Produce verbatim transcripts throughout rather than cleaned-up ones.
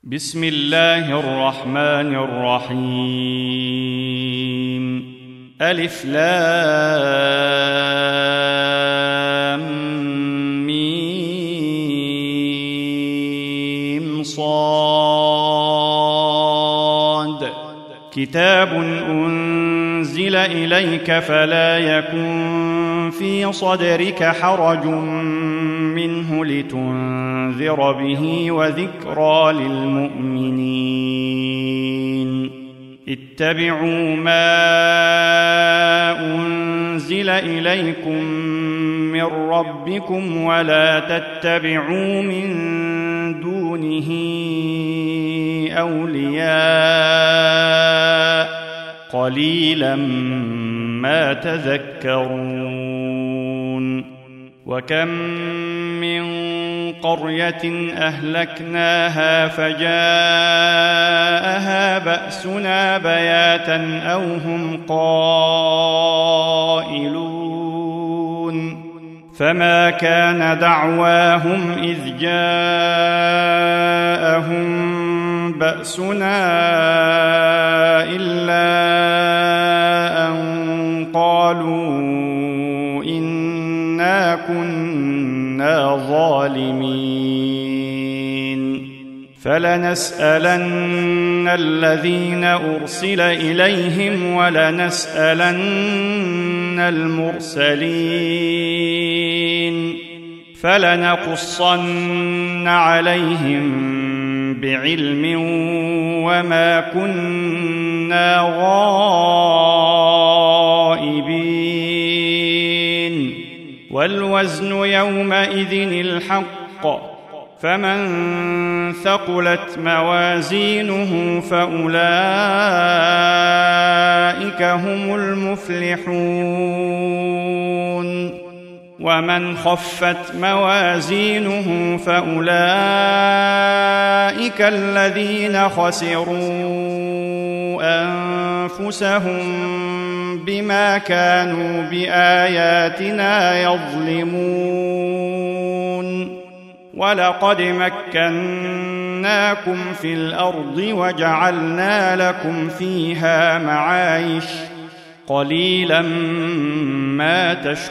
بسم الله الرحمن الرحيم. ألف لام ميم صاد. كتاب أنزل إليك فلا يكن في صدرك حرج منه لتنذر به وذكرى للمؤمنين. اتبعوا ما أنزل إليكم من ربكم ولا تتبعوا من دونه أولياء قليلا ما تذكرون. وكم من قرية أهلكناها فجاءها بأسنا بياتا أو هم قائلون. فما كان دعواهم إذ جاءهم بأسنا إلا أن قالوا إنا كنا ظالمين. فلنسألن الذين أرسل إليهم ولنسألن المرسلين. فلنقصن عليهم بعلم وما كنا غائبين. والوزن يومئذ الحق. فمن ثقلت موازينه فأولئك هم المفلحون. ومن خفت موازينه فأولئك الذين خسروا أنفسهم بما كانوا بآياتنا يظلمون. ولقد مكناكم في الأرض وجعلنا لكم فيها معايش قليلا ما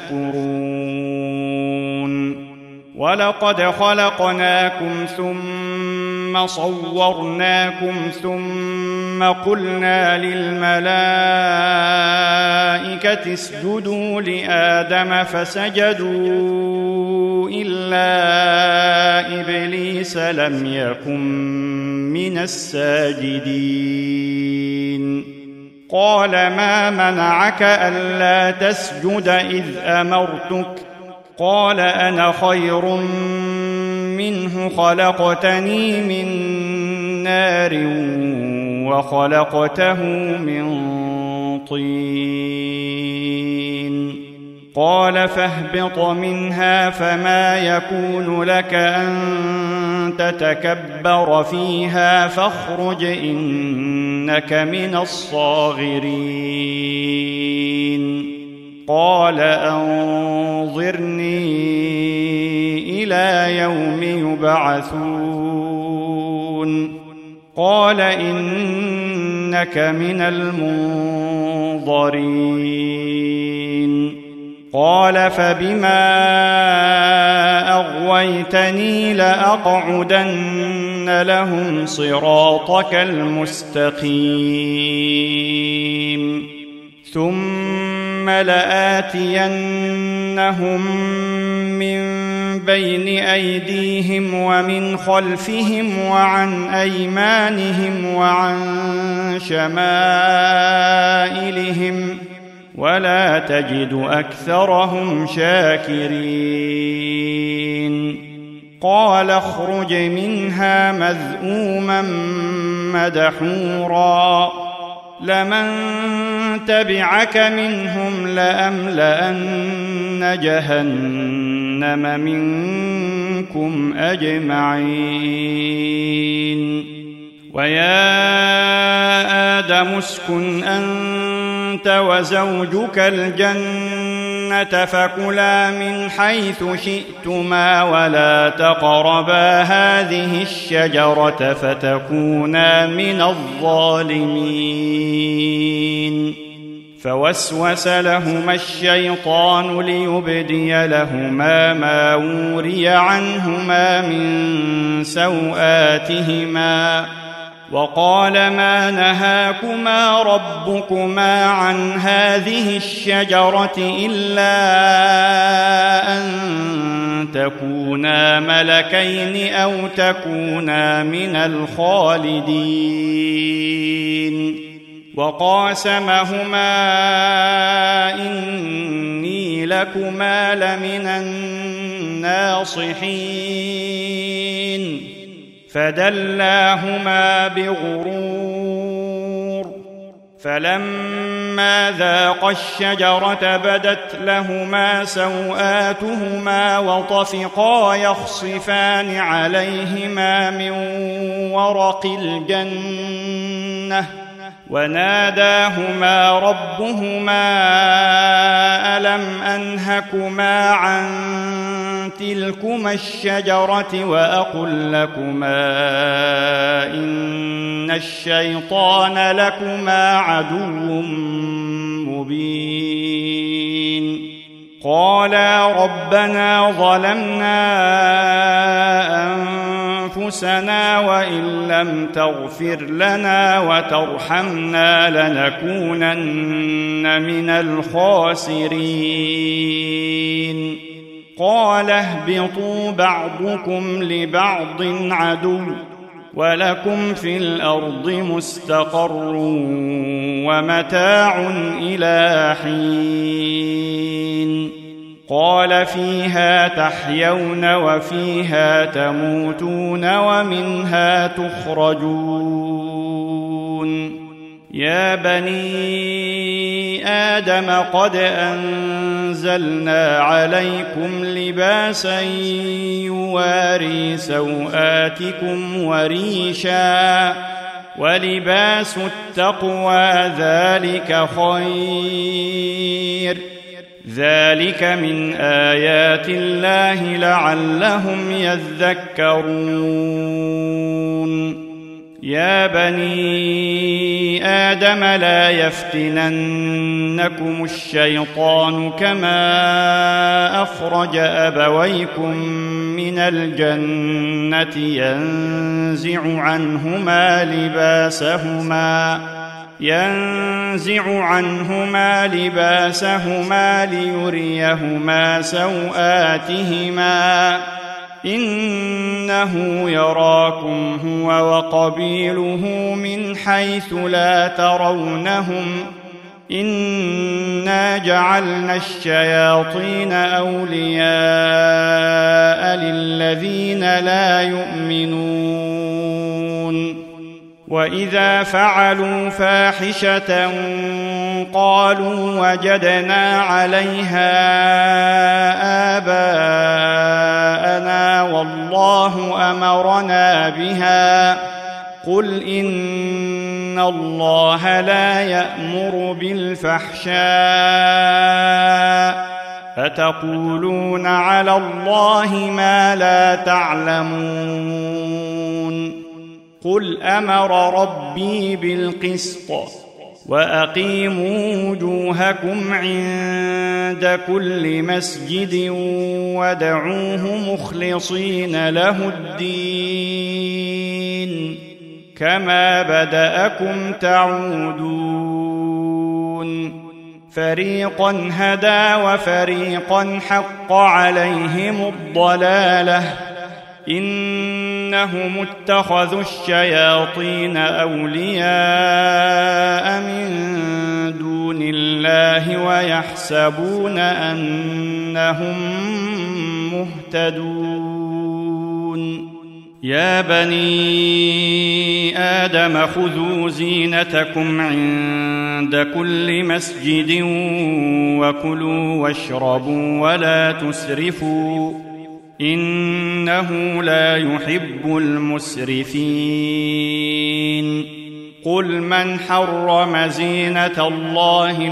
تشكرون. ولقد خلقناكم ثم صورناكم ثم قلنا للملائكة اسجدوا لآدم فسجدوا إلا إبليس لم يكن من الساجدين. قال ما منعك ألا تسجد إذ أمرتك؟ قال أنا خير منه خلقتني من نار وخلقته من طين. قال فاهبط منها فما يكون لك أن تتكبر فيها فاخرج إنك من الصاغرين. قال أنظرني إلى يوم يبعثون. قال إنك من المنظرين. قال فبما أغويتني لأقعدن لهم صراطك المستقيم ثم لآتينهم من بين أيديهم ومن خلفهم وعن أيمانهم وعن شمائلهم ولا تجد أكثرهم شاكرين. قال اخرج منها مذءوما مدحورا لمن تبعك منهم لأملأن جهنم منكم أجمعين. ويا آدم اسكن أنت وزوجك الجنة فكلا من حيث شئتما ولا تقربا هذه الشجرة فتكونا من الظالمين. فوسوس لهما الشيطان ليبدي لهما ما وري عنهما من سوآتهما وقال ما نهاكما ربكما عن هذه الشجرة إلا أن تكونا ملكين أو تكونا من الخالدين. وقاسمهما إني لكما لمن الناصحين فدلاهما بغرور فلما ذاقا الشجرة بدت لهما سوآتهما وطفقا يخصفان عليهما من ورق الجنة وناداهما ربهما ألم أنهكما عن تلكما الشجرة وأقل لكما إن الشيطان لكما عدو مبين. قالا ربنا ظلمنا أنفسنا وإن لم تغفر لنا وترحمنا لنكونن من الخاسرين. قال اهبطوا بعضكم لبعض عدو ولكم في الأرض مستقر ومتاع إلى حين. قال فيها تحيون وفيها تموتون ومنها تخرجون. يا بني آدم قد أنزلنا عليكم لباسا يواري سوآتكم وريشا ولباس التقوى ذلك خير ذلك من آيات الله لعلهم يذكرون. يا بني آدم لا يفتننكم الشيطان كما أخرج أبويكم من الجنة ينزع عنهما لباسهما ينزع عنهما لباسهما ليريهما سوآتهما إنه يراكم هو وقبيله من حيث لا ترونهم إنا جعلنا الشياطين أولياء للذين لا يؤمنون. وإذا فعلوا فاحشة قالوا وجدنا عليها آباءنا والله أمرنا بها قل إن الله لا يأمر بالفحشاء أتقولون على الله ما لا تعلمون. قل أمر ربي بالقسط وأقيموا وجوهكم عند كل مسجد ودعوه مخلصين له الدين كما بدأكم تعودون. فريقا هدى وفريقا حق عليهم الضلالة إنهم اتخذوا الشياطين أولياء من دون الله ويحسبون أنهم مهتدون. يا بني آدم خذوا زينتكم عند كل مسجد وكلوا واشربوا ولا تسرفوا إنه لا يحب المسرفين. قل من حرم زينة الله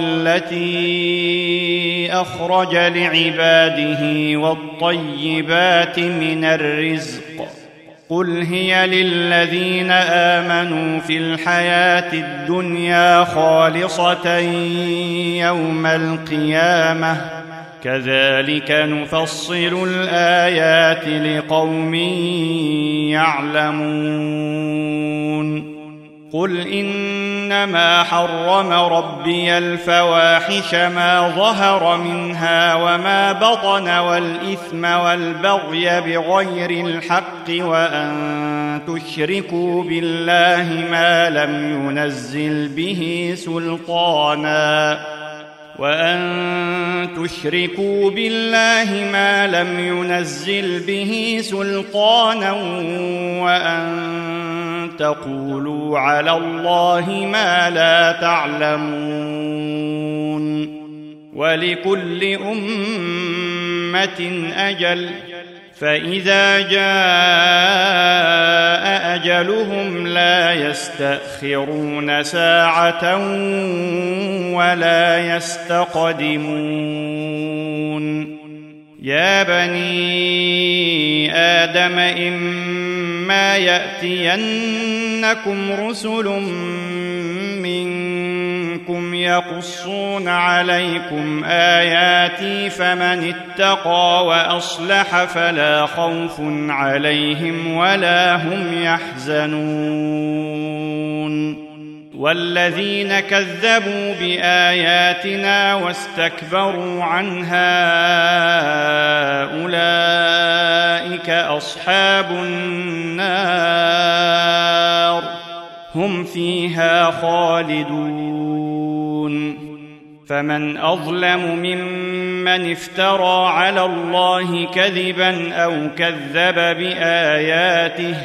التي أخرج لعباده والطيبات من الرزق قل هي للذين آمنوا في الحياة الدنيا خالصة يوم القيامة كذلك نفصل الآيات لقوم يعلمون قل إنما حرم ربي الفواحش ما ظهر منها وما بطن والإثم والبغي بغير الحق وأن تشركوا بالله ما لم ينزل به سلطانا وأن تشركوا بالله ما لم ينزل به سلطانا وأن تقولوا على الله ما لا تعلمون ولكل أمة أجل فإذا جاء أجلهم لا يستأخرون ساعة ولا يستقدمون يا بني آدم إما يأتينكم رسل منكم يقصون عليكم آياتي فمن اتقى وأصلح فلا خوف عليهم ولا هم يحزنون والذين كذبوا بآياتنا واستكبروا عنها أولئك أصحاب النار هم فيها خالدون فمن أظلم ممن افترى على الله كذبا أو كذب بآياته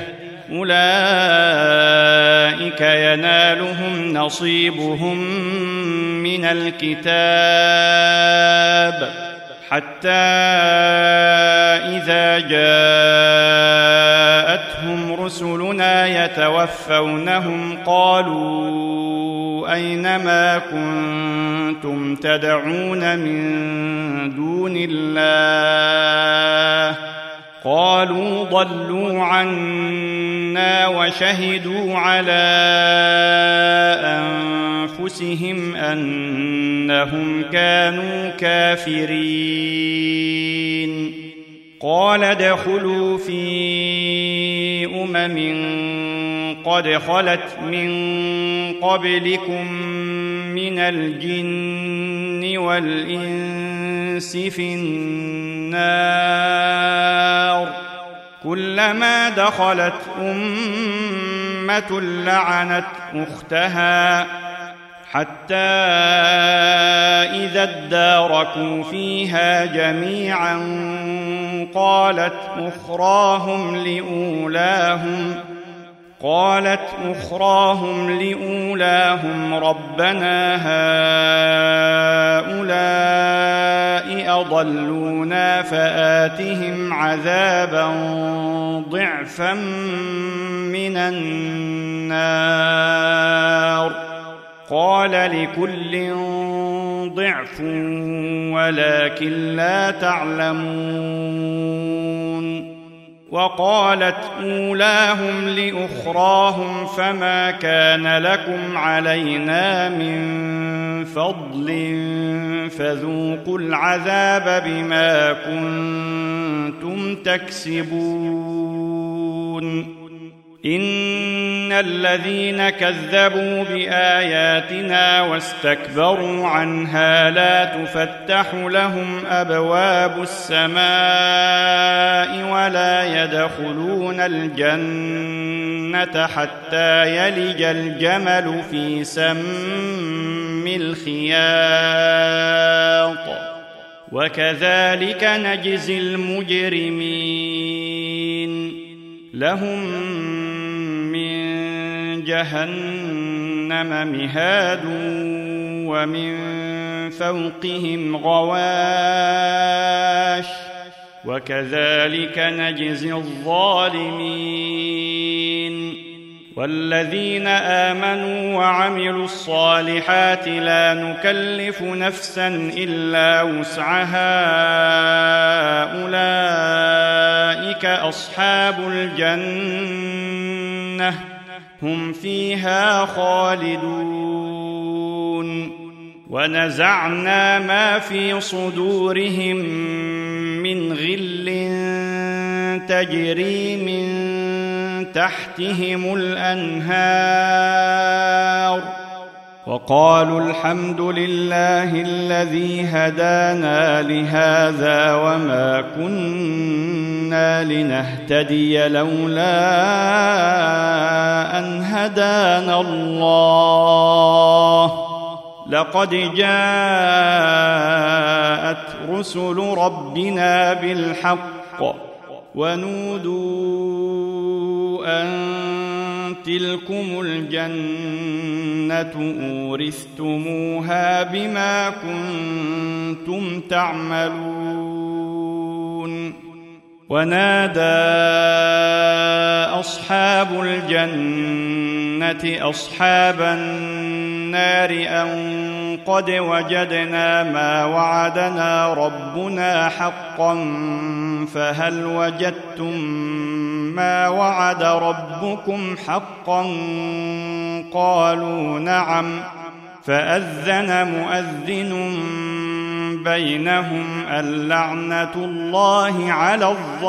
أولئك ينالهم نصيبهم من الكتاب حتى إذا جاءتهم رسلنا يتوفونهم قالوا أين ما كنتم تدعون من دون الله قالوا ضلوا عنا وشهدوا على أنفسهم أنهم كانوا كافرين قال ادخلوا في أمم قد خلت من قبلكم من الجن والإنس في النار كلما دخلت أمة لعنت أختها حتى إذا اداركوا فيها جميعا قالت أخراهم لأولاهم قالت أخراهم لأولاهم ربنا هؤلاء أضلونا فآتهم عذابا ضعفا من النار قال لكل ضعف ولكن لا تعلمون وقالت أولاهم لأخراهم فما كان لكم علينا من فضل فذوقوا العذاب بما كنتم تكسبون إن الذين كذبوا بآياتنا واستكبروا عنها لا تفتح لهم أبواب السماء ولا يدخلون الجنة حتى يلج الجمل في سم الخياط وكذلك نجزي المجرمين لهم من جهنم مهاد ومن فوقهم غواش وكذلك نجزي الظالمين والذين آمنوا وعملوا الصالحات لا نكلف نفسا إلا وسعها أولئك أصحاب الجنة هم فيها خالدون ونزعنا ما في صدورهم من غل تجري من تحتهم الأنهار وقالوا الحمد لله الذي هدانا لهذا وما كنا لنهتدي لولا أن هدانا الله لقد جاءت رسل ربنا بالحق ونودوا أن تلكم الجنة أورثتموها بما كنتم تعملون ونادى أصحاب الجنة أصحاب النار أن قد وجدنا ما وعدنا ربنا حقا فهل وجدتم ما وعد ربكم حقا قالوا نعم فأذن مؤذن بينهم اللعنة الله على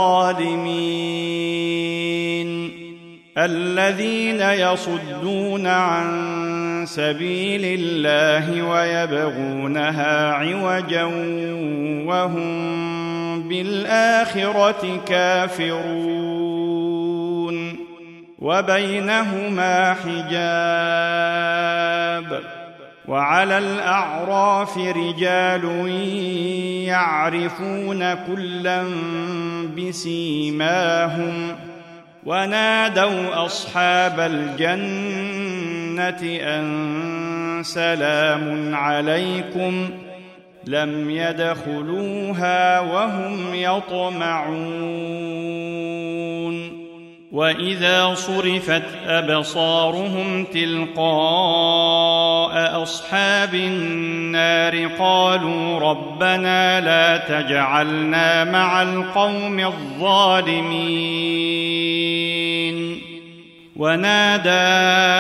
الظالمين الذين يصدون عن سبيل الله ويبغونها عوجا وهم بالآخرة كافرون وبينهما حجاب وعلى الأعراف رجال يعرفون كلا بسيماهم ونادوا أصحاب الجنة أن سلام عليكم لم يدخلوها وهم يطمعون وإذا صرفت أبصارهم تلقاء أصحاب النار قالوا ربنا لا تجعلنا مع القوم الظالمين ونادى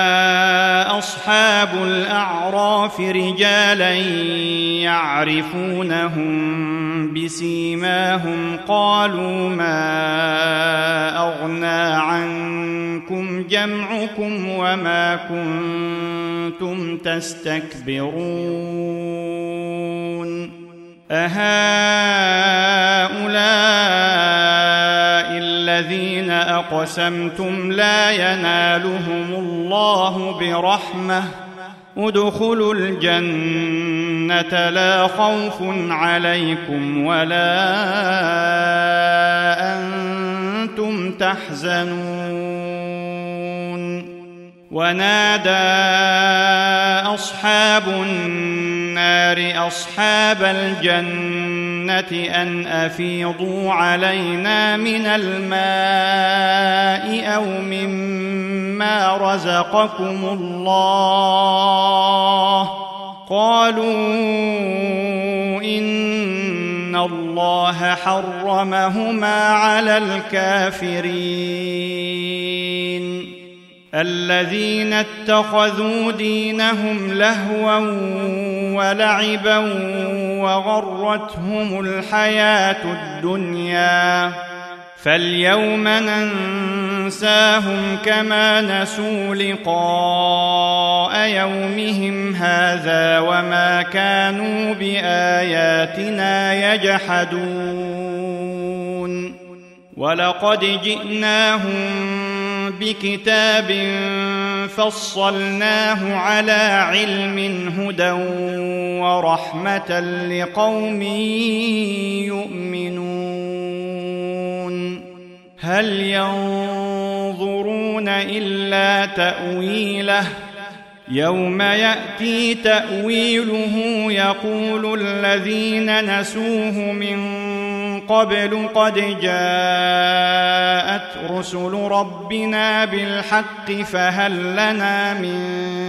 أصحاب الأعراف رجالا يعرفونهم بسيماهم قالوا ما أغنى عنكم جمعكم وما كنتم تستكبرون أهؤلاء الذين أقسمتم لا ينالهم الله برحمة ادخلوا الجنة لا خوف عليكم ولا أنتم تحزنون ونادى أصحاب النار أصحاب الجنة أن أفيضوا علينا من الماء أو مما رزقكم الله قالوا إن الله حرمهما على الكافرين الذين اتخذوا دينهم لهوا ولعبا وغرتهم الحياة الدنيا فاليوم ننساهم كما نسوا لقاء يومهم هذا وما كانوا بآياتنا يجحدون ولقد جئناهم بكتاب فصلناه على علم هدى ورحمة لقوم يؤمنون هل ينظرون إلا تأويله يوم يأتي تأويله يقول الذين نسوه من قبل قد جاءت رسل ربنا بالحق فهل لنا من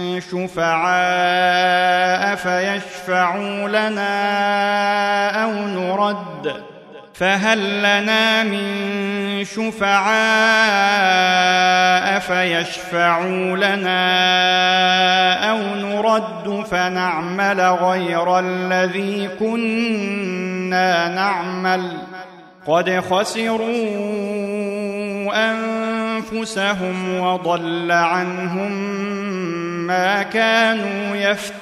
شفعاء فيشفعوا لنا أو نرد فهل لنا من شفعاء فيشفعوا لنا أو نرد فنعمل غير الذي كنا نعمل قد خسروا أنفسهم وضل عنهم ما كانوا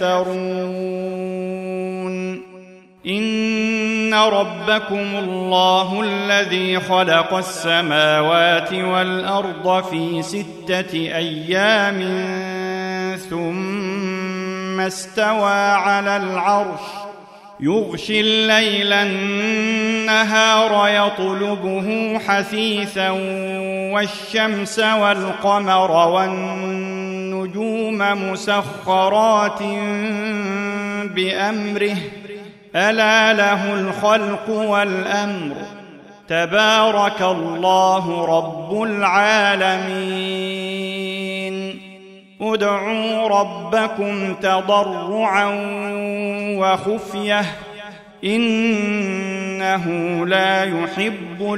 يفترون إن ربكم الله الذي خلق السماوات والأرض في ستة أيام ثم استوى على العرش يغشي الليل النهار يطلبه حثيثا والشمس والقمر والنجوم مسخرات بأمره ألا له الخلق والأمر تبارك الله رب العالمين ادعوا ربكم تضرعا وخفية إنه لا يحب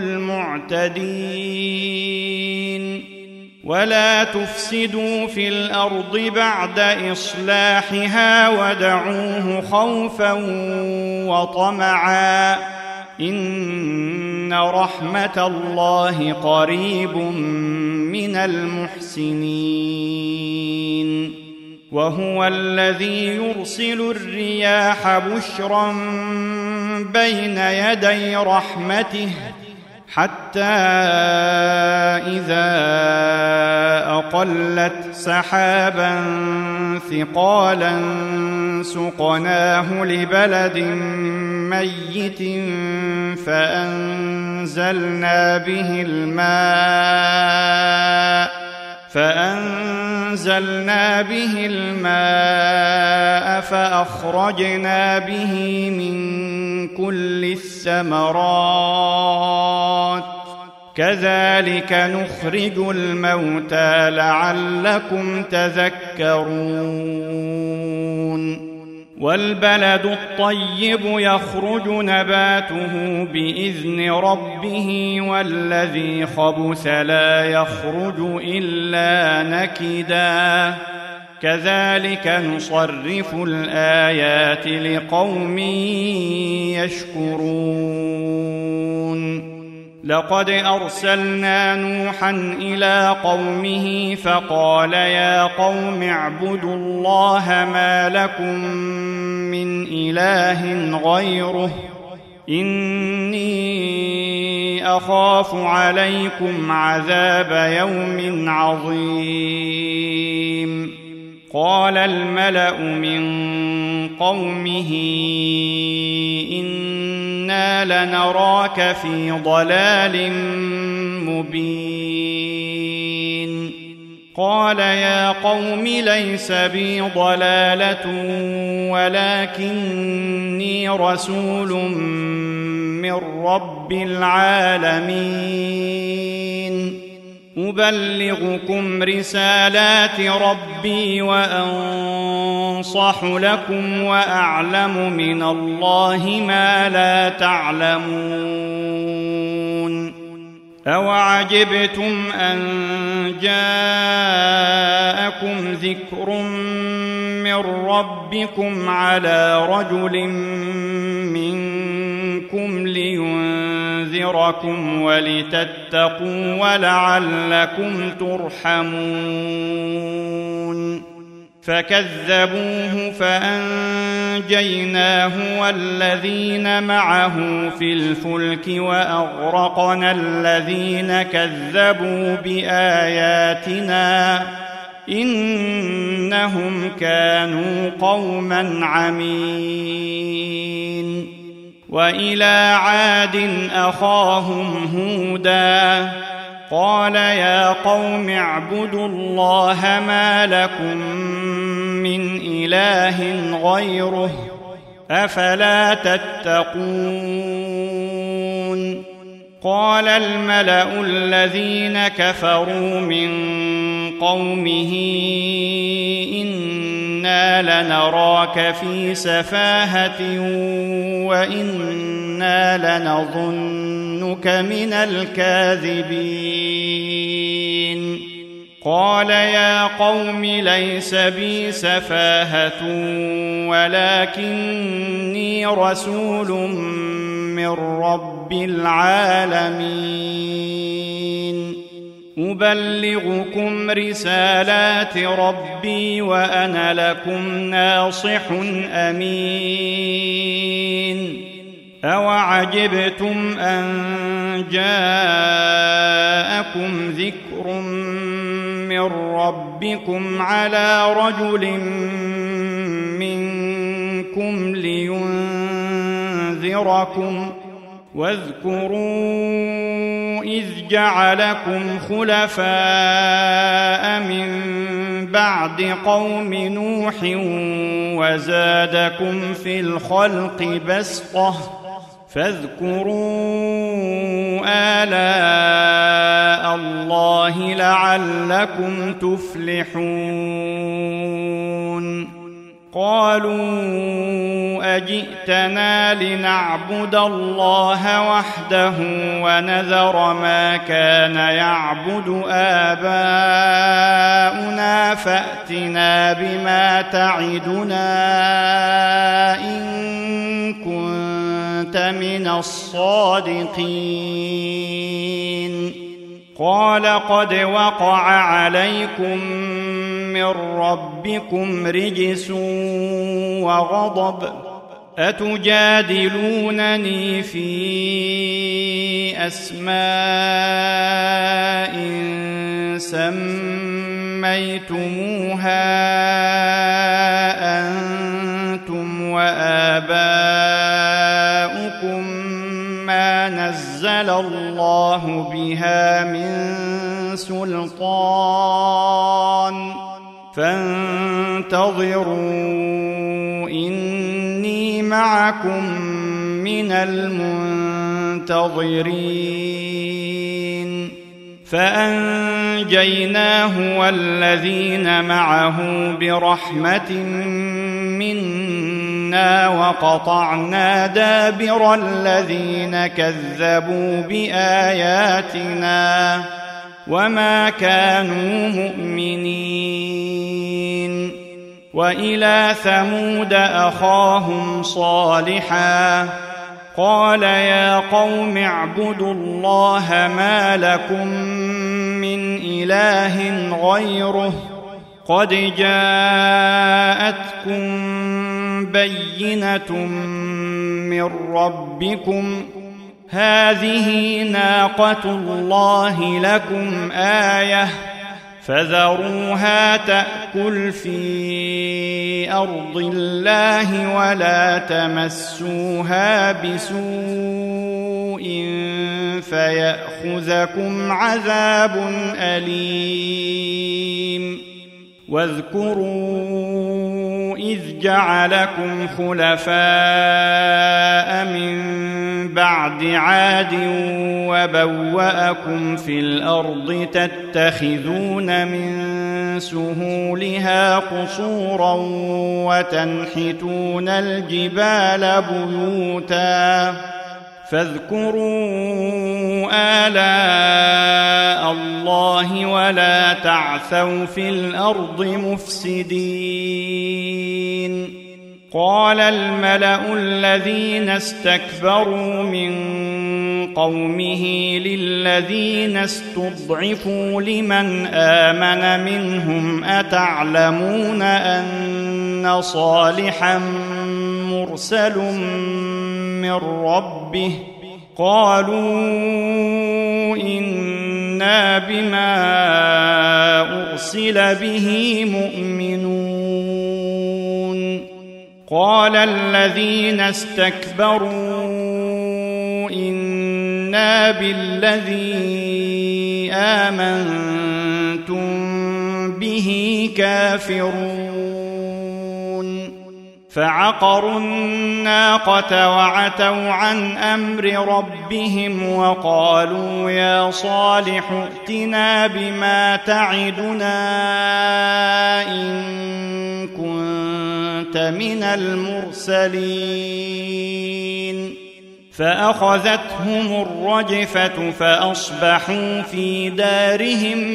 المعتدين ولا تفسدوا في الأرض بعد إصلاحها ودعوه خوفا وطمعا إن رحمة الله قريب من المحسنين وهو الذي يرسل الرياح بشرا بين يدي رحمته حتى إذا أقلت سحابا ثقالا سقناه لبلد ميت فأنزلنا به الماء فأنزلنا به الماء فأخرجنا به من كل الثمرات كذلك نخرج الموتى لعلكم تذكرون والبلد الطيب يخرج نباته بإذن ربه والذي خبث لا يخرج إلا نكدا كذلك نصرف الآيات لقوم يشكرون لقد أرسلنا نوحا إلى قومه فقال يا قوم اعبدوا الله ما لكم من إله غيره إني أخاف عليكم عذاب يوم عظيم قال الملأ من قومه إنا لنراك في ضلال مبين قال يا قوم ليس بي ضلالة ولكني رسول من رب العالمين أبلغكم رسالات ربي وأنصح لكم وأعلم من الله ما لا تعلمون أوعجبتم أن جاءكم ذكر من ربكم على رجل منكم لينذركم ولتتقوا ولعلكم ترحمون فكذبوه فأنجيناه والذين معه في الفلك وأغرقنا الذين كذبوا بآياتنا إنهم كانوا قوما عمين وإلى عاد أخاهم هودا قال يا قوم اعبدوا الله ما لكم من إله غيره أفلا تتقون قال الملأ الذين كفروا من قومه إنا لنراك في سفاهة وإنا لنظنك من الكاذبين قال يا قوم ليس بي سفاهة ولكني رسول من رب العالمين أبلغكم رسالات ربي وأنا لكم ناصح أمين أوعجبتم أن جاءكم ذكر من ربكم على رجل منكم لينذركم واذكروا إذ جعلكم خلفاء من بعد قوم نوح وزادكم في الخلق بسطة فاذكروا آلاء الله لعلكم تفلحون قالوا أجئتنا لنعبد الله وحده ونذر ما كان يعبد آباؤنا فأتنا بما تعدنا إن كنت من الصادقين قال قد وقع عليكم من ربكم رجس وغضب أتجادلونني في أسماء سميتموها أنتم وآباؤكم ما نزل الله بها من سلطان فانتظروا إني معكم من المنتظرين فأنجيناه والذين معه برحمة منا وقطعنا دابر الذين كذبوا بآياتنا وما كانوا مؤمنين وإلى ثمود أخاهم صالحا قال يا قوم اعبدوا الله ما لكم من إله غيره قد جاءتكم بينة من ربكم هذه ناقة الله لكم آية فذروها تأكل في أرض الله ولا تمسوها بسوء فيأخذكم عذاب أليم واذكروا إذ جعلكم خلفاء من بعد عاد وبوأكم في الأرض تتخذون من سهولها قصورا وتنحتون الجبال بيوتا فاذكروا آلاء الله ولا تعثوا في الأرض مفسدين قال الملأ الذين استكبروا من قومه للذين استضعفوا لمن آمن منهم أتعلمون أن صالحا مرسل من ربه قالوا إنا بما أرسل به مؤمنون قال الذين استكبروا إنا بالذي آمنتم به كافرون فعقروا الناقة وعتوا عن أمر ربهم وقالوا يا صالح ائتنا بما تعدنا إن كنت من المرسلين فأخذتهم الرجفة فأصبحوا في دارهم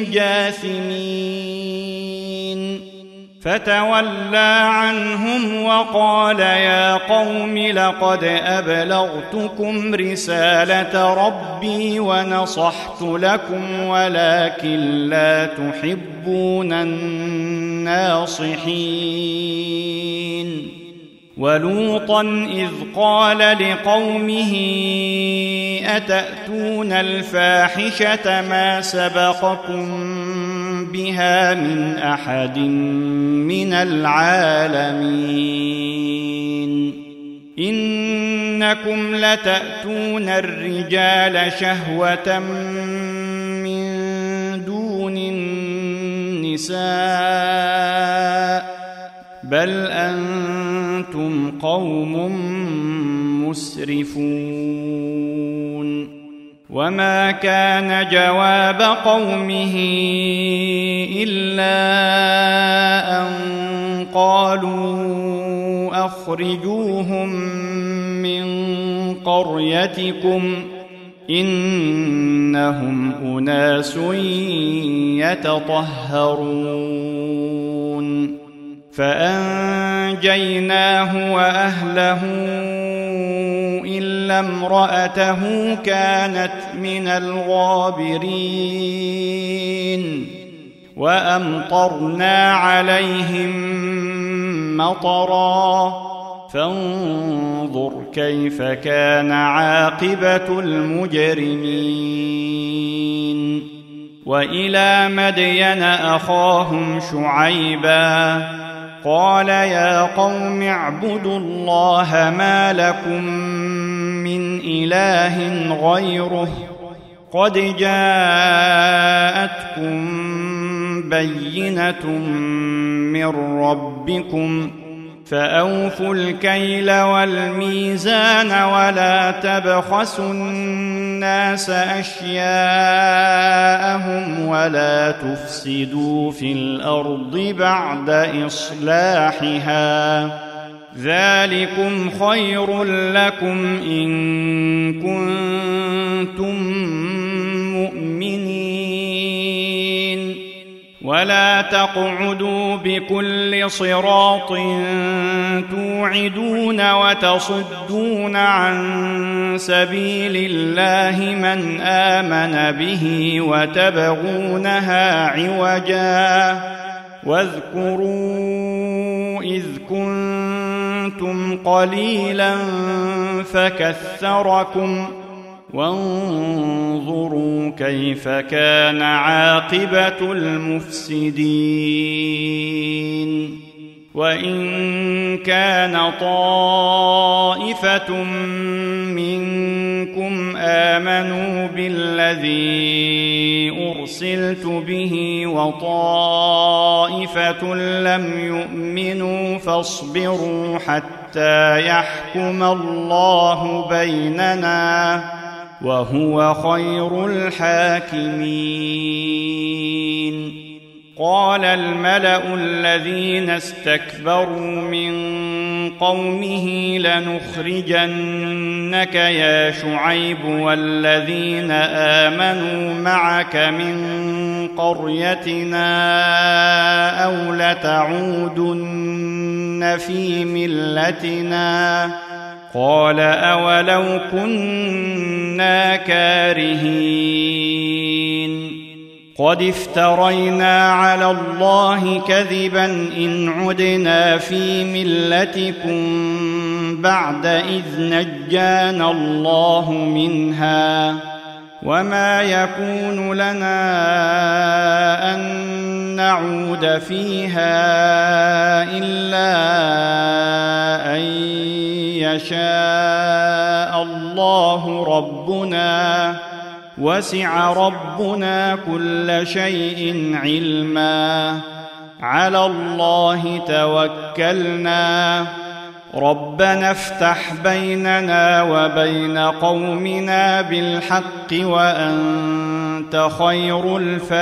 جاثمين فتولى عنهم وقال يا قوم لقد أبلغتكم رسالة ربي ونصحت لكم ولكن لا تحبون الناصحين ولوطا إذ قال لقومه أتأتون الفاحشة ما سبقكم بها من أحد من العالمين إنكم لتأتون الرجال شهوة من دون النساء بل أنتم قوم مسرفون وما كان جواب قومه إلا أن قالوا أخرجوهم من قريتكم إنهم أناس يتطهرون فأنجيناه وأهله إلا امرأته كانت من الغابرين وأمطرنا عليهم مطرا فانظر كيف كان عاقبة المجرمين وإلى مدين أخاهم شعيبا قال يا قوم اعبدوا الله ما لكم من إله غيره قد جاءتكم بينة من ربكم فأوفوا الكيل والميزان ولا تبخسوا الناس أشياءهم ولا تفسدوا في الأرض بعد إصلاحها ذلكم خير لكم إن كنتم مؤمنين ولا تقعدوا بكل صراط توعدون وتصدون عن سبيل الله من آمن به وتبغونها عوجا واذكروا إذ كنتم قليلا فكثركم وانظروا كيف كان عاقبة المفسدين وإن كان طائفة منكم آمنوا بالذي أرسلت به وطائفة لم يؤمنوا فاصبروا حتى يحكم الله بيننا وهو خير الحاكمين قال الملأ الذين استكبروا من قومه لنخرجنك يا شعيب والذين آمنوا معك من قريتنا أو لتعودن في ملتنا قال أولو كنا كارهين قد افترينا على الله كذبا إن عدنا في ملتكم بعد إذ نجانا الله منها وما يكون لنا أن نعود فيها إلا أن يشاء الله ربنا وسع ربنا كل شيء علما على الله توكلنا ربنا افتح بيننا وبين قومنا بالحق وأنت خير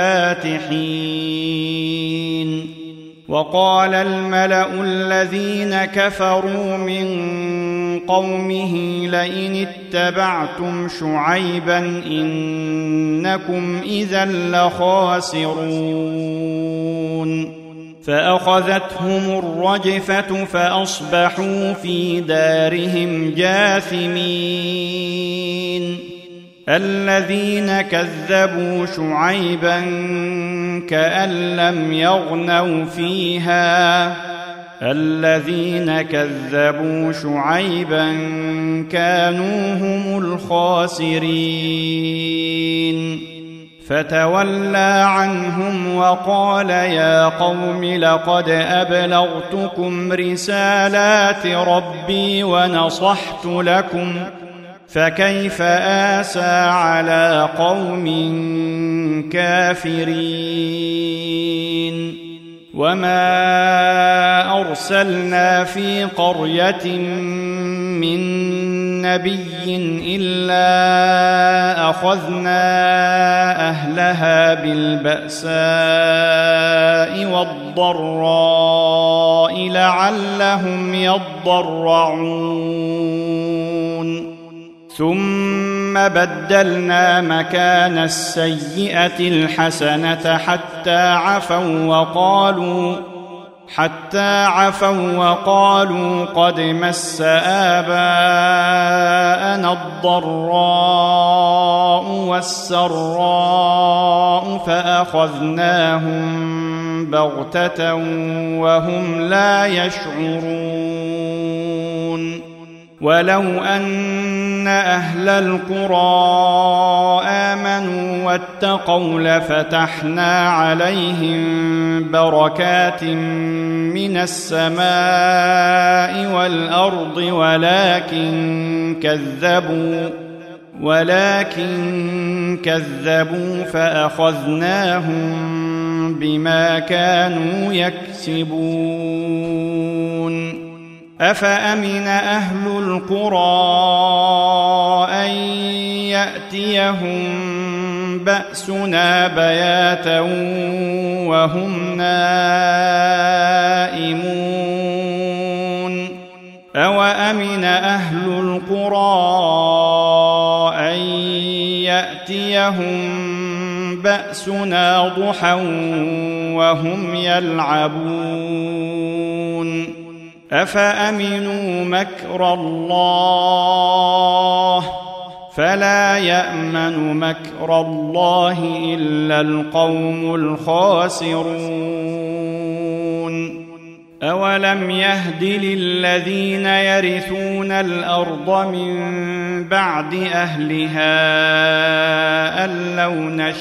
الفاتحين. وقال الملأ الذين كفروا من قومه لئن اتبعتم شعيبا إنكم إذا لخاسرون. فأخذتهم الرجفة فأصبحوا في دارهم جاثمين. الذين كذبوا شعيبا كأن لم يغنوا فيها الذين كذبوا شعيبا كانوا هم الخاسرين. فتولى عنهم وقال يا قوم لقد أبلغتكم رسالات ربي ونصحت لكم فكيف آسى على قوم كافرين. وما أرسلنا في قرية من نبي إلا أخذنا أهلها بالبأساء والضراء لعلهم يضرعون. ثم بدلنا مكان السيئة الحسنة حتى عفوا وقالوا حتى عفوا وقالوا قد مس آباءنا الضراء والسراء فأخذناهم بغتة وهم لا يشعرون. ولو أن أهل القرى آمنوا واتقوا لفتحنا عليهم بركات من السماء والأرض ولكن كذبوا ولكن كذبوا فأخذناهم بما كانوا يكسبون. أفأمن أهل القرى أن يأتيهم بأسنا بياتا وهم نائمون. أوأمن أهل القرى أن يأتيهم بأسنا ضحى وهم يلعبون. أفأمنوا مكر الله فلا يأمن مكر الله إلا القوم الخاسرون. أولم يهد للذين يرثون الأرض من بعد أهلها أن لو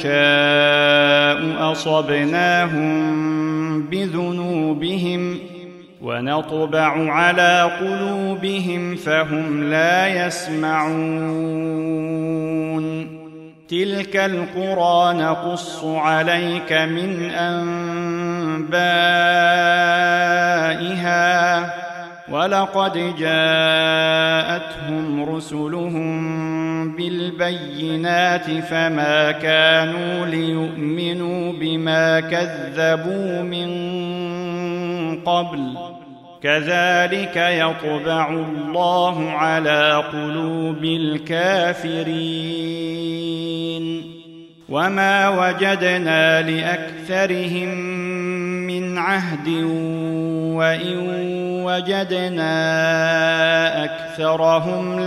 نشاء أصبناهم بذنوبهم ونطبع على قلوبهم فهم لا يسمعون. تلك القرى نقص عليك من أنبائها ولقد جاءتهم رسلهم بالبينات فما كانوا ليؤمنوا بما كذبوا من قبل كذلك يطبع الله على قلوب الكافرين. وما وجدنا لأكثرهم من عهد وإن وجدنا أكثرهم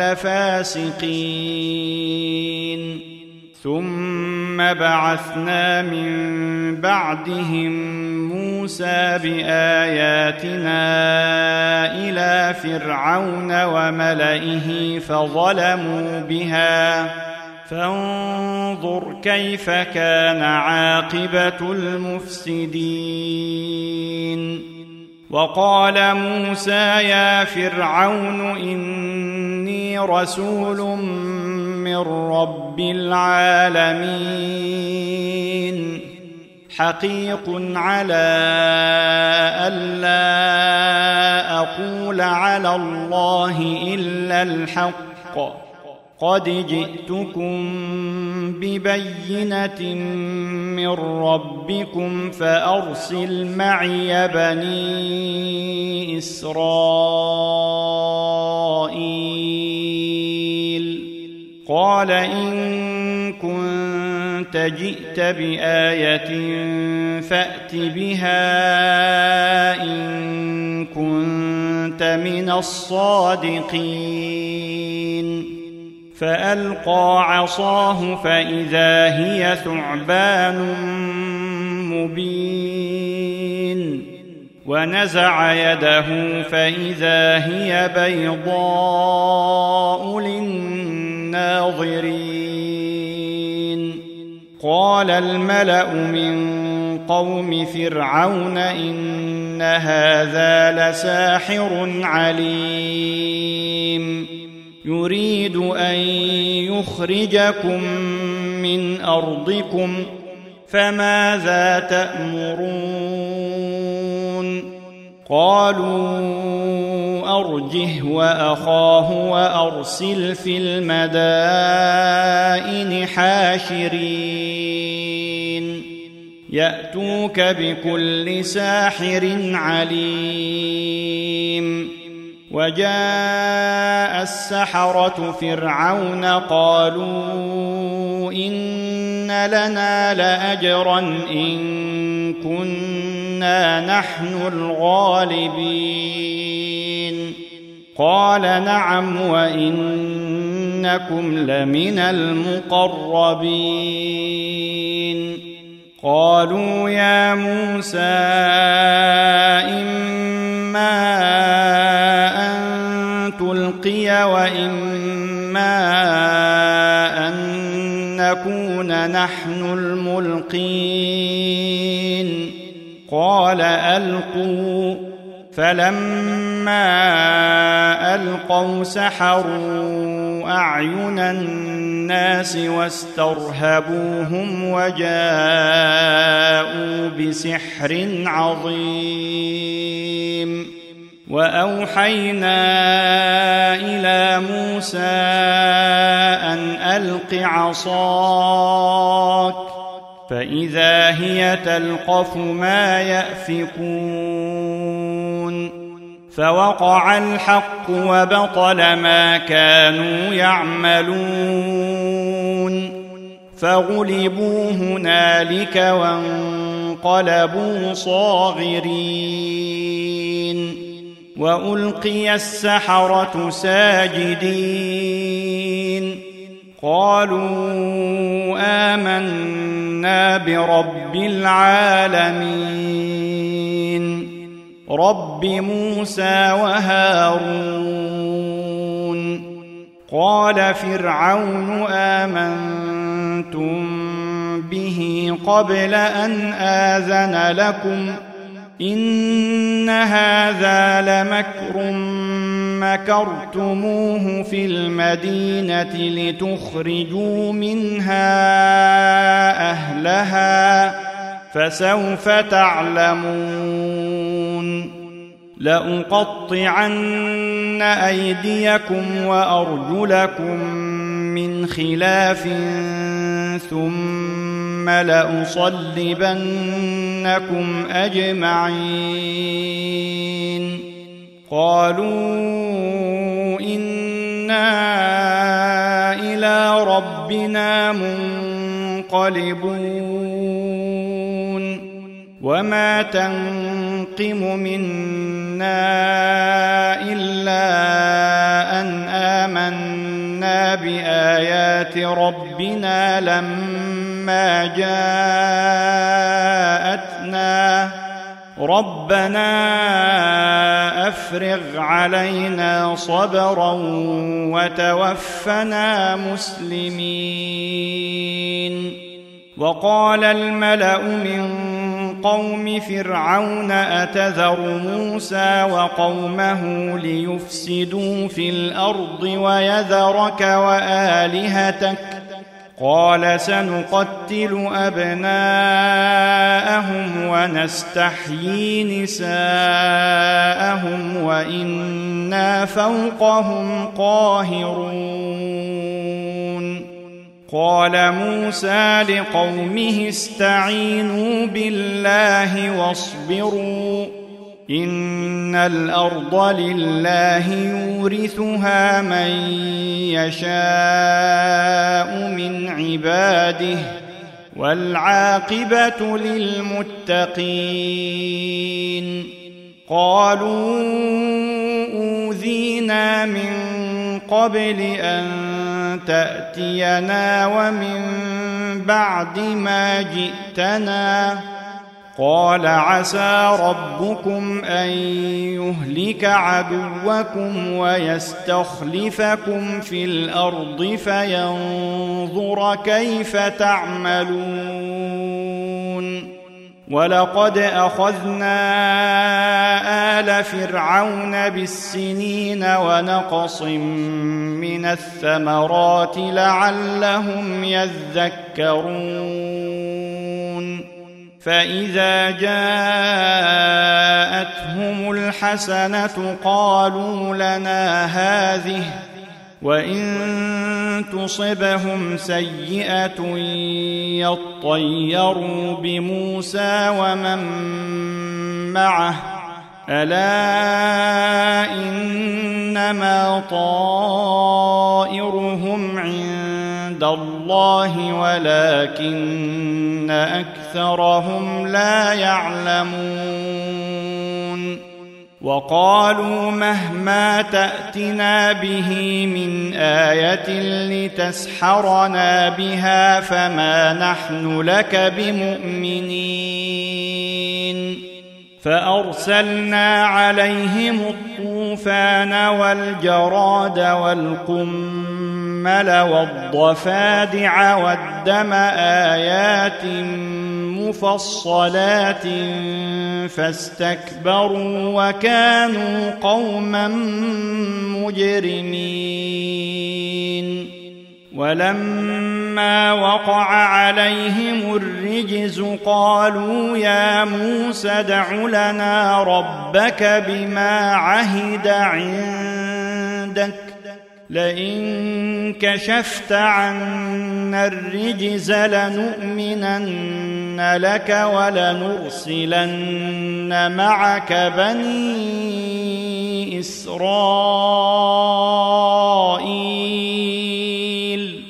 لفاسقين. ثم بعثنا من بعدهم موسى بآياتنا إلى فرعون وملئه فظلموا بها فانظر كيف كان عاقبة المفسدين. وقال موسى يا فرعون إني رسول من رب العالمين حقيق على ألا أقول على الله إلا الحق قد جئتكم ببينة من ربكم فأرسل معي بني إسرائيل قال إن كنت جئت بآية فأت بها إن كنت من الصادقين فألقى عصاه فإذا هي ثعبان مبين ونزع يده فإذا هي بيضاء للناظرين قال الملأ من قوم فرعون إن هذا لساحر عليم يريد أن يخرجكم من أرضكم فماذا تأمرون قالوا أرجه وأخاه وأرسل في المدائن حاشرين يأتوك بكل ساحر عليم وجاء السحرة فرعون قالوا إن لنا لأجرا إن كنا نحن الغالبين قال نعم وإنكم لمن المقربين قالوا يا موسى إما تلقي وإما أن نكون نحن الملقين قال ألقوا فلما ألقوا سحروا أعين الناس واسترهبوهم وجاءوا بسحر عظيم وأوحينا إلى موسى أن ألق عصاك فإذا هي تلقف ما يأفكون فوقع الحق وبطل ما كانوا يعملون فغلبوا هنالك وانقلبوا صاغرين وألقي السحرة ساجدين قالوا آمنا برب العالمين رب موسى وهارون قال فرعون آمنتم به قبل أن آذن لكم إن هذا لمكر مكرتموه في المدينة لتخرجوا منها أهلها فسوف تعلمون لأقطعن أيديكم وأرجلكم من خلاف ثم لأصلبنكم أجمعين قالوا إنا إلى ربنا منقلبون وما تنقم منا إلا أن آمنا بآيات ربنا لما جاءتنا ربنا أفرغ علينا صبرا وتوفنا مسلمين وقال الملأ من قوم فرعون أتذر موسى وقومه ليفسدوا في الأرض ويذرك وآلهتك قال سنقتل أبناءهم ونستحيي نساءهم وإنا فوقهم قاهرون قال موسى لقومه استعينوا بالله واصبروا إن الأرض لله يورثها من يشاء من عباده والعاقبة للمتقين قالوا أوذينا من قبل أن تأتينا ومن بعد ما جئتنا قال عسى ربكم أن يهلك عدوكم ويستخلفكم في الأرض فينظر كيف تعملون ولقد أخذنا آل فرعون بالسنين ونقص من الثمرات لعلهم يذكرون فإذا جاءتهم الحسنة قالوا لنا هذه وإن تصبهم سيئة يطيروا بموسى ومن معه ألا إنما طائرهم عند الله ولكن أكثرهم لا يعلمون وقالوا مهما تأتنا به من آية لتسحرنا بها فما نحن لك بمؤمنين فأرسلنا عليهم الطوفان والجراد والقمل والضفادع والدم آيات مفصلات فاستكبروا وكانوا قوما مجرمين ولما وقع عليهم الرجز قالوا يا موسى ادع لنا ربك بما عهد عندك لئن كشفت عنا الرجز لنؤمنن لك ولنرسلن معك بني إسرائيل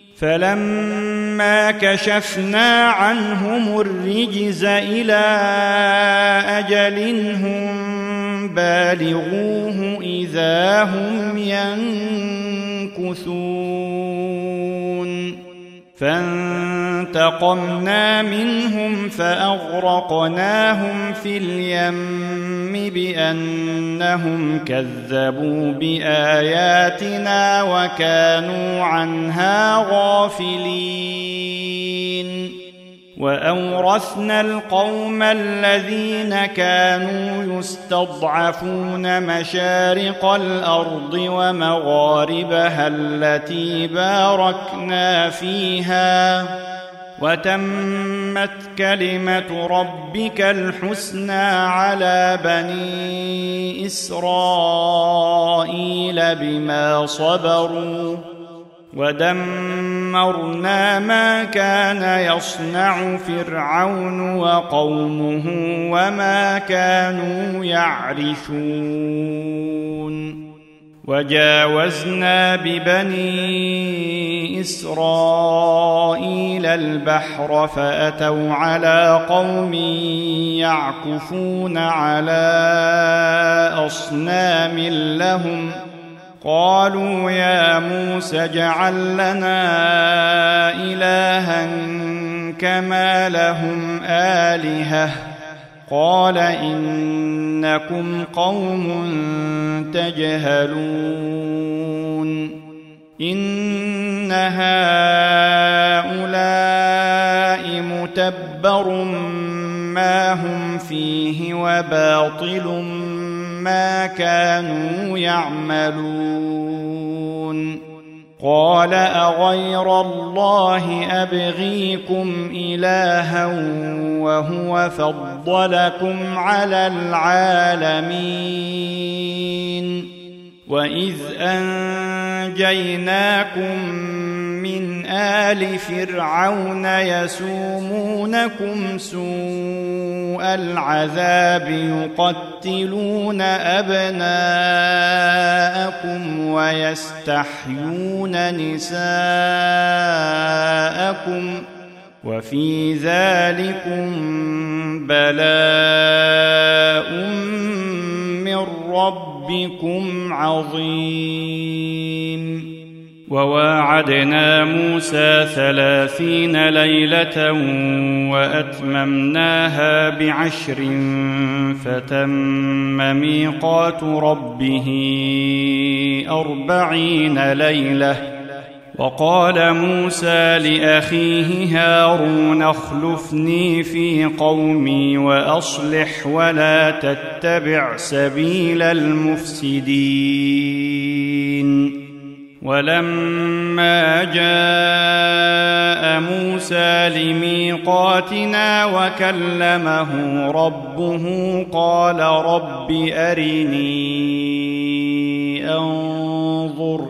فلما كشفنا عنهم الرجز إلى أجل هم بالغوه إذا هم ينكثون فانتقمنا منهم فأغرقناهم في اليم بأنهم كذبوا بآياتنا وكانوا عنها غافلين وأورثنا القوم الذين كانوا يستضعفون مشارق الأرض ومغاربها التي باركنا فيها وتمت كلمة ربك الحسنى على بني إسرائيل بما صبروا ودمرنا ما كان يصنع فرعون وقومه وما كانوا يعرشون وجاوزنا ببني إسرائيل البحر فأتوا على قوم يعكفون على أصنام لهم قالوا يا موسى اجعل لنا إلها كما لهم آلهة قال إنكم قوم تجهلون إن هؤلاء متبر ما هم فيه وباطل ما كانوا يعملون قال أغير الله أبغيكم إلها وهو فضلكم على العالمين وإذ أنجيناكم من آل فرعون يسومونكم سوء العذاب يقتلون أبناءكم ويستحيون نساءكم وفي ذلكم بلاء من ربكم عظيم وواعدنا موسى ثلاثين ليلة وأتممناها بعشر فتم ميقات ربه أربعين ليلة وقال موسى لأخيه هارون اخلفني في قومي وأصلح ولا تتبع سبيل المفسدين ولما جاء موسى لميقاتنا وكلمه ربه قال رب أرني أنظر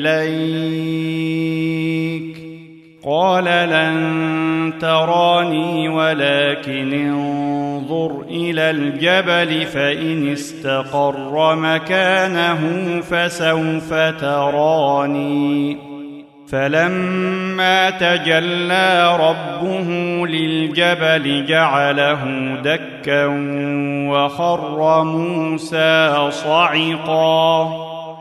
إليك قال لن تراني ولكن انظر إلى الجبل فإن استقر مكانه فسوف تراني فلما تجلى ربه للجبل جعله دكا وخر موسى صعقا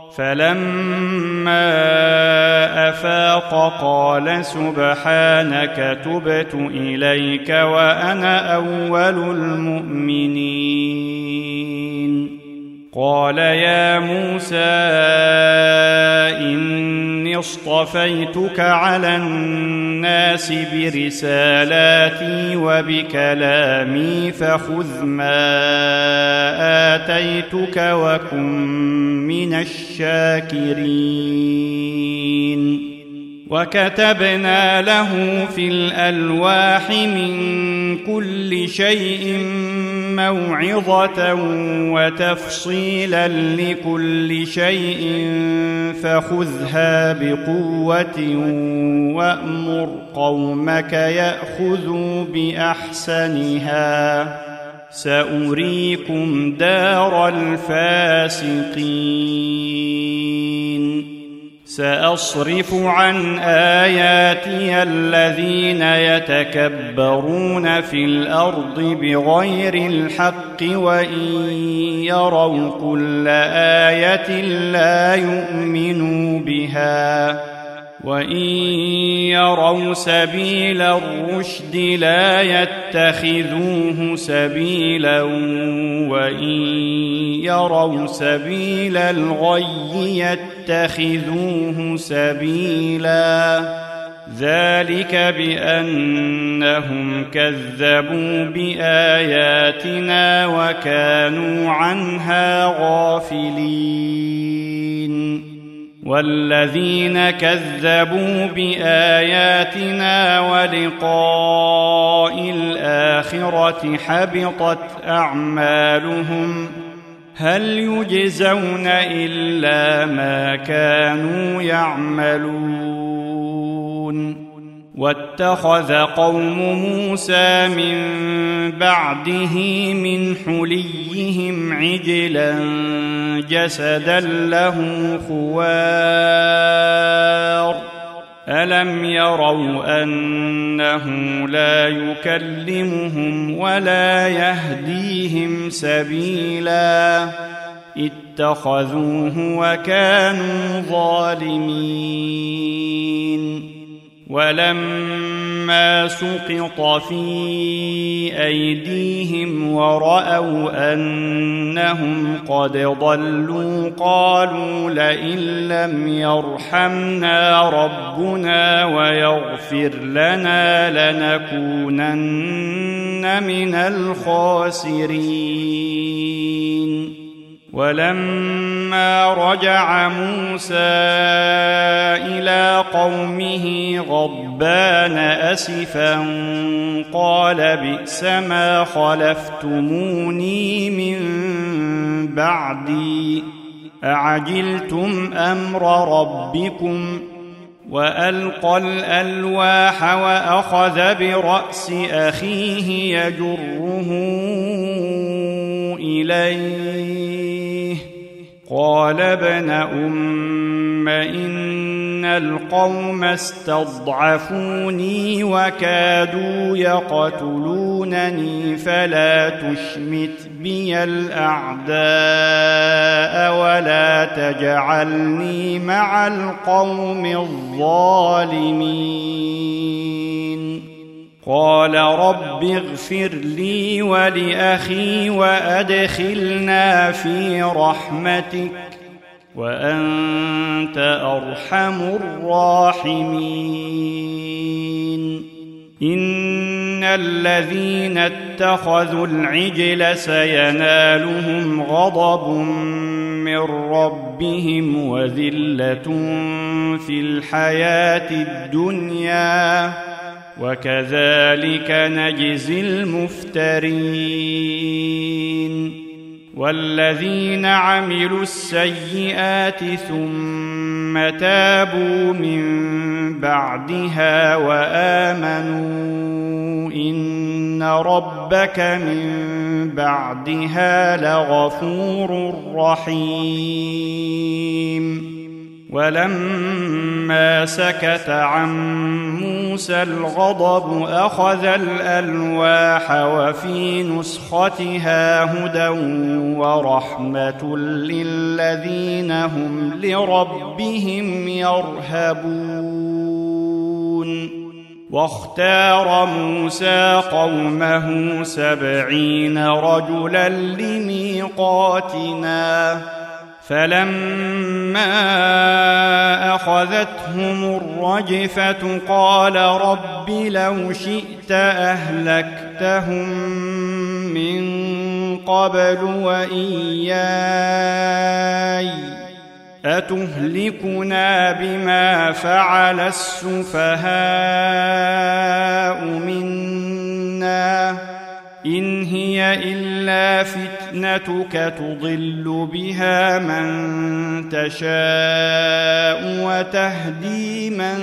فلما أفاق قال سبحانك تبت إليك وأنا أول المؤمنين قال يا موسى إني اصطفيتك على الناس برسالاتي وبكلامي فخذ ما آتيتك وكن من الشاكرين وكتبنا له في الألواح من كل شيء موعظة وتفصيلا لكل شيء فخذها بقوة وأمر قومك يأخذوا بأحسنها سأريكم دار الفاسقين سأصرف عن آياتي الذين يتكبرون في الأرض بغير الحق وإن يروا كل آية لا يؤمنوا بها وإن يروا سبيل الرشد لا يتخذوه سبيلا وإن يروا سبيل الغي يتخذوه سبيلا ذلك بأنهم كذبوا بآياتنا وكانوا عنها غافلين والذين كذبوا بآياتنا ولقاء الآخرة حبطت أعمالهم هل يجزون إلا ما كانوا يعملون واتخذ قوم موسى من بعده من حليهم عجلا جسدا له خوار ألم يروا أنه لا يكلمهم ولا يهديهم سبيلا اتخذوه وكانوا ظالمين ولما سقط في أيديهم ورأوا أنهم قد ضلوا قالوا لئن لم يرحمنا ربنا ويغفر لنا لنكونن من الخاسرين ولما رجع موسى إلى قومه غضبان أسفا قال بئس ما خلفتموني من بعدي أعجلتم أمر ربكم وألقى الألواح وأخذ برأس أخيه يجره إليه قال ابن أم إن القوم استضعفوني وكادوا يقتلونني فلا تشمت بي الأعداء ولا تجعلني مع القوم الظالمين قال رب اغفر لي ولأخي وأدخلنا في رحمتك وأنت أرحم الراحمين إن الذين اتخذوا العجل سينالهم غضب من ربهم وذلة في الحياة الدنيا وكذلك نجزي المفترين والذين عملوا السيئات ثم تابوا من بعدها وآمنوا إن ربك من بعدها لغفور رحيم ولما سكت عن موسى الغضب أخذ الألواح وفي نسختها هدى ورحمة للذين هم لربهم يرهبون واختار موسى قومه سبعين رجلا لميقاتنا فلما أخذتهم الرجفة قال رب لو شئت أهلكتهم من قبل وإياي أتهلكنا بما فعل السفهاء منا إن هي إلا فتنتك تضل بها من تشاء وتهدي من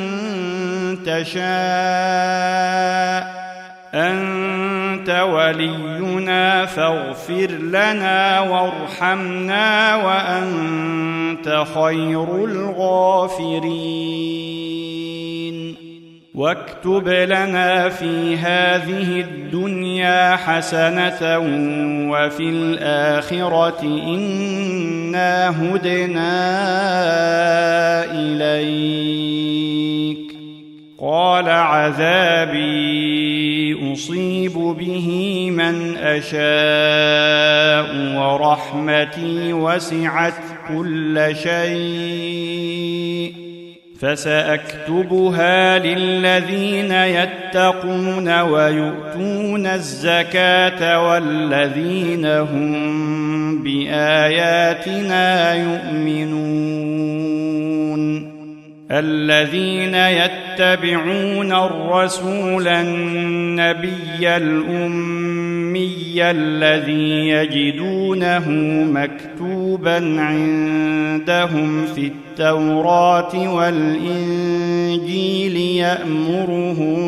تشاء أنت ولينا فاغفر لنا وارحمنا وأنت خير الغافرين واكتب لنا في هذه الدنيا حسنة وفي الآخرة إنا هدنا إليك قال عذابي أصيب به من أشاء ورحمتي وسعت كل شيء فسأكتبها للذين يتقون ويؤتون الزكاة والذين هم بآياتنا يؤمنون الذين يتبعون الرسول النبي الأمي الذي يجدونه مكتوبا عندهم في التوراة والإنجيل يأمرهم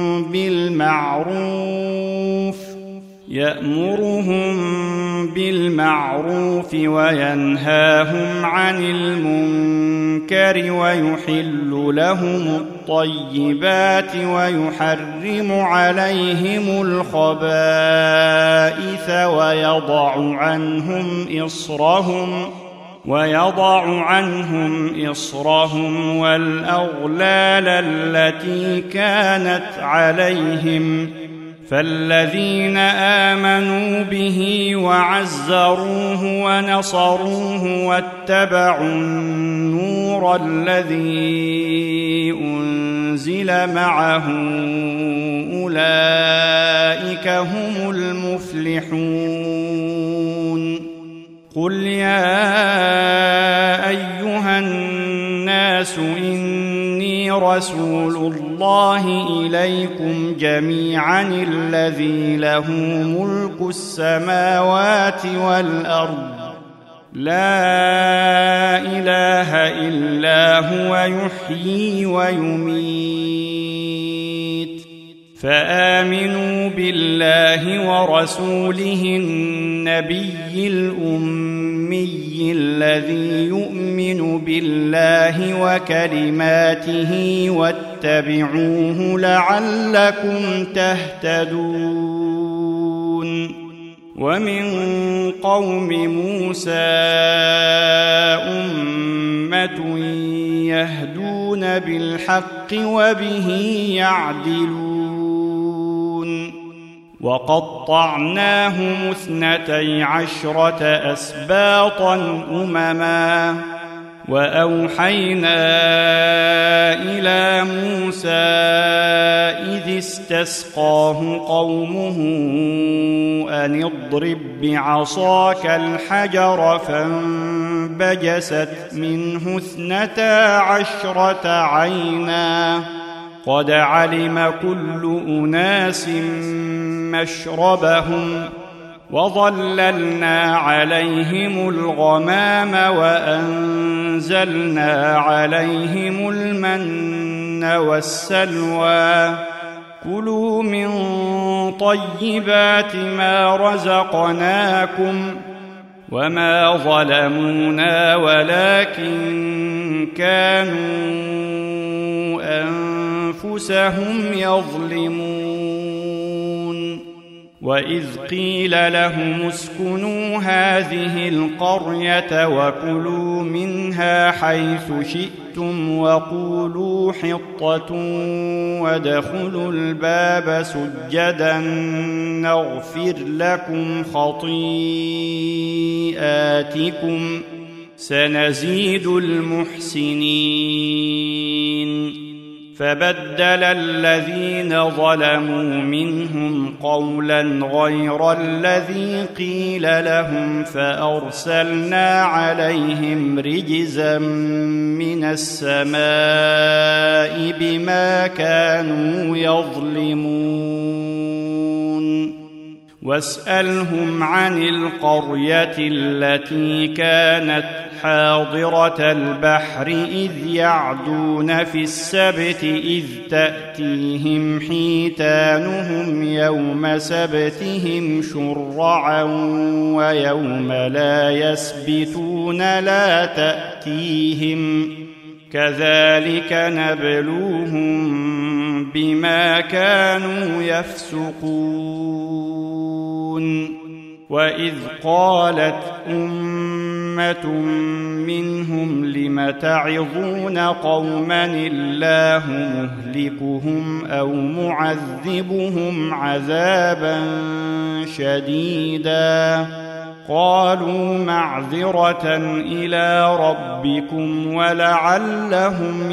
بالمعروف يأمرهم بالمعروف وينهاهم عن المنكر ويحل لهم الطيبات ويحرم عليهم الخبائث ويضع عنهم إصرهم ويضع عنهم إصرهم والأغلال التي كانت عليهم فالذين آمنوا به وعزروه ونصروه واتبعوا النور الذي أنزل معه أولئك هم المفلحون قل يا أيها الناس إني رسول الله إليكم جميعا الذي له ملك السماوات والأرض لا إله إلا هو يحيي ويميت فآمنوا بالله ورسوله النبي الأمي الذي يؤمن بالله وكلماته واتبعوه لعلكم تهتدون ومن قوم موسى أمة يهدون بالحق وبه يعدلون وقطعناهم اثنتي عشرة أسباطا أمما وأوحينا إلى موسى إذ استسقاه قومه أن اضرب بعصاك الحجر فانبجست منه اثنتا عشرة عينا قد علم كل أناس مشربهم وظللنا عليهم الغمام وأنزلنا عليهم المن والسلوى كلوا من طيبات ما رزقناكم وما ظلمونا ولكن كانوا أنفسهم يظلمون وإذ قيل لهم اسكنوا هذه القرية وكلوا منها حيث شئتم وقولوا حطة وادخلوا الباب سجدا نغفر لكم خطيئاتكم سنزيد المحسنين فبدل الذين ظلموا منهم قولا غير الذي قيل لهم فأرسلنا عليهم رجزا من السماء بما كانوا يظلمون واسألهم عن القرية التي كانت حاضرة البحر إذ يعدون في السبت إذ تأتيهم حيتانهم يوم سبتهم شرعا ويوم لا يسبتون لا تأتيهم كذلك نبلوهم بما كانوا يفسقون وإذ قالت أمة منهم لم تعظون قوما الله مهلكهم أو معذبهم عذابا شديدا قالوا معذرة إلى ربكم ولعلهم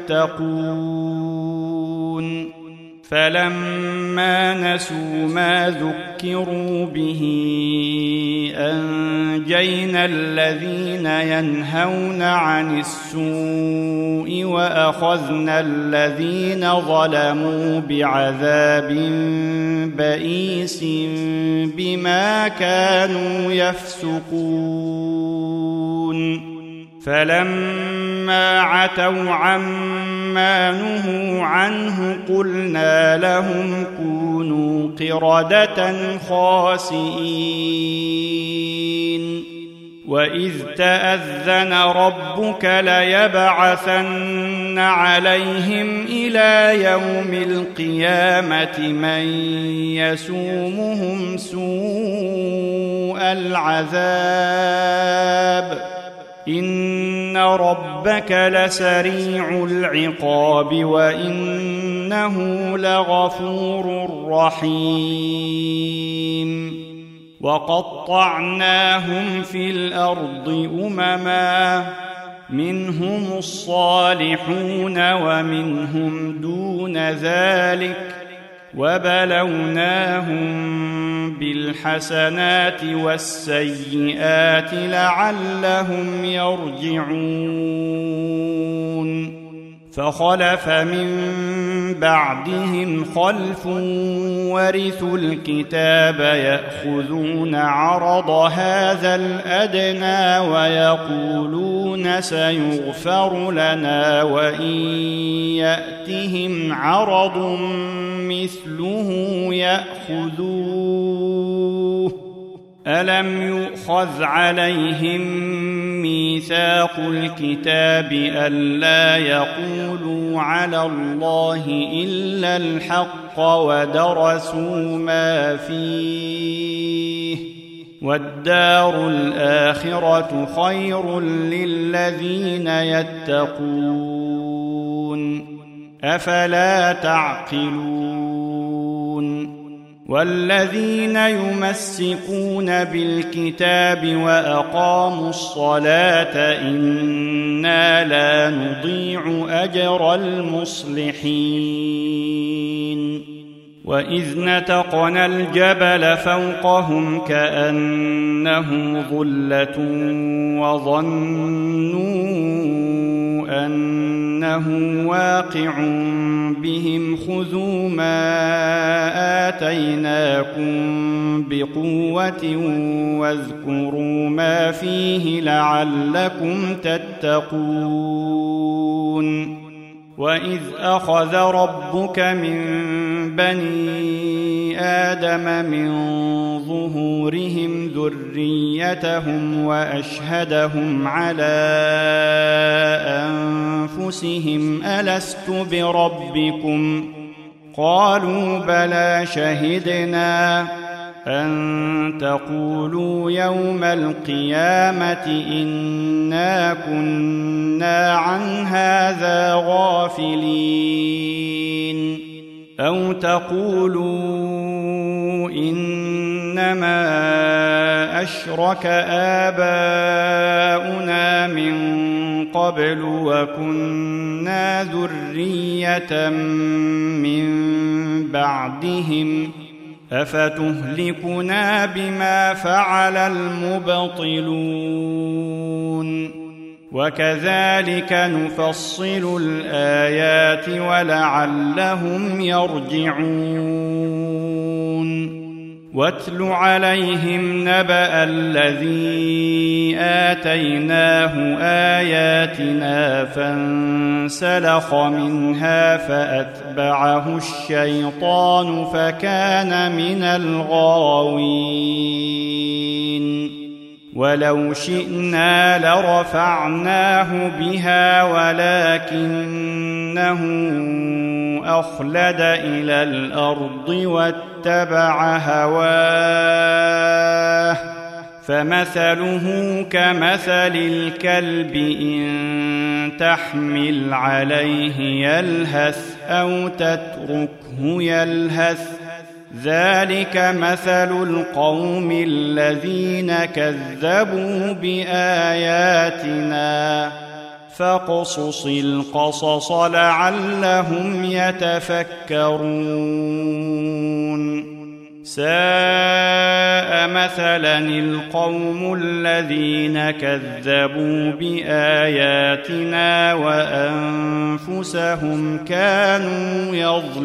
يتقون فلما نسوا ما ذكروا به أنجينا الذين ينهون عن السوء وأخذنا الذين ظلموا بعذاب بئيس بما كانوا يفسقون فلما عتوا عما نهوا عنه قلنا لهم كونوا قردة خاسئين وإذ تأذن ربك ليبعثن عليهم إلى يوم القيامة من يسومهم سوء العذاب إن ربك لسريع العقاب وإنه لغفور رحيم وقطعناهم في الأرض أمما منهم الصالحون ومنهم دون ذلك وبلوناهم بالحسنات والسيئات لعلهم يرجعون فخلف من بعدهم خلف ورثوا الكتاب يأخذون عرض هذا الأدنى ويقولون سيغفر لنا وإن يأتهم عرض مثله يأخذوه ألم يؤخذ عليهم ميثاق الكتاب ألا يقولوا على الله إلا الحق ودرسوا ما فيه والدار الآخرة خير للذين يتقون أفلا تعقلون والذين يمسكون بالكتاب وأقاموا الصلاة إنا لا نضيع أجر المصلحين وإذ نتقنا الجبل فوقهم كأنه ظلة وظنوا أنه واقع بهم خذوا ما آتيناكم بقوة واذكروا ما فيه لعلكم تتقون وإذ أخذ ربك من بني آدم من ظهورهم ذريتهم وأشهدهم على أنفسهم ألست بربكم قالوا بلى شهدنا أن تقولوا يوم القيامة إنا كنا عن هذا غافلين أو تقولوا إنما أشرك آباؤنا من قبل وكنا ذرية من بعدهم أفتهلكنا بما فعل المبطلون وكذلك نفصل الآيات ولعلهم يرجعون واتل عليهم نبأ الذي آتيناه آياتنا فانسلخ منها فأتبعه الشيطان فكان من الغاوين ولو شئنا لرفعناه بها ولكنه أخلد إلى الأرض واتبع هواه فمثله كمثل الكلب إن تحمل عليه يلهث أو تتركه يلهث ذلك مثل القوم الذين كذبوا بآياتنا فاقصص القصص لعلهم يتفكرون ساء مثلا القوم الذين كذبوا بآياتنا وأنفسهم كانوا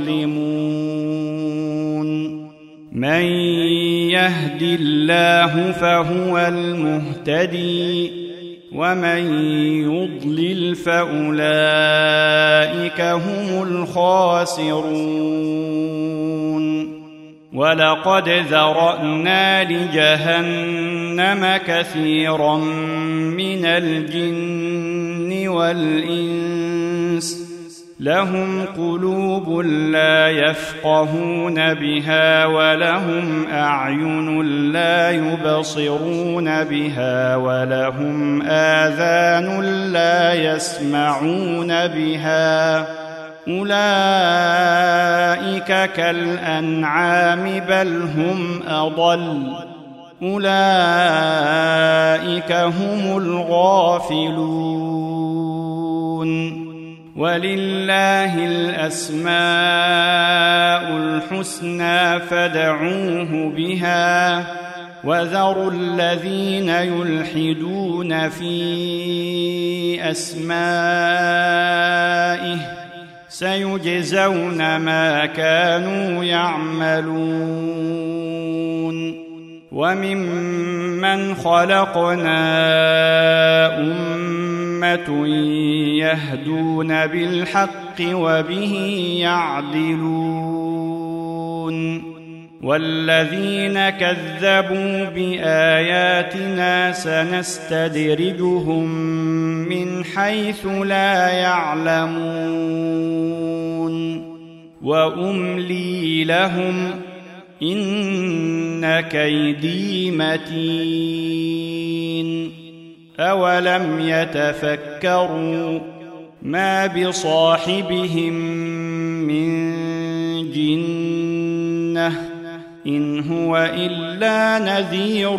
يظلمون من يهد الله فهو المهتدي ومن يضلل فأولئك هم الخاسرون ولقد ذرأنا لجهنم كثيرا من الجن والإنس لهم قلوب لا يفقهون بها ولهم أعين لا يبصرون بها ولهم آذان لا يسمعون بها أولئك كالأنعام بل هم أضل أولئك هم الغافلون ولله الأسماء الحسنى فادعوه بها وذروا الذين يلحدون في أسمائه سيجزون ما كانوا يعملون وممن خلقنا أمة يهدون بالحق وبه يعدلون والذين كذبوا بآياتنا سنستدرجهم من حيث لا يعلمون وأملي لهم إن كيدي متين أولم يتفكروا ما بصاحبهم من جنة إن هو إلا نذير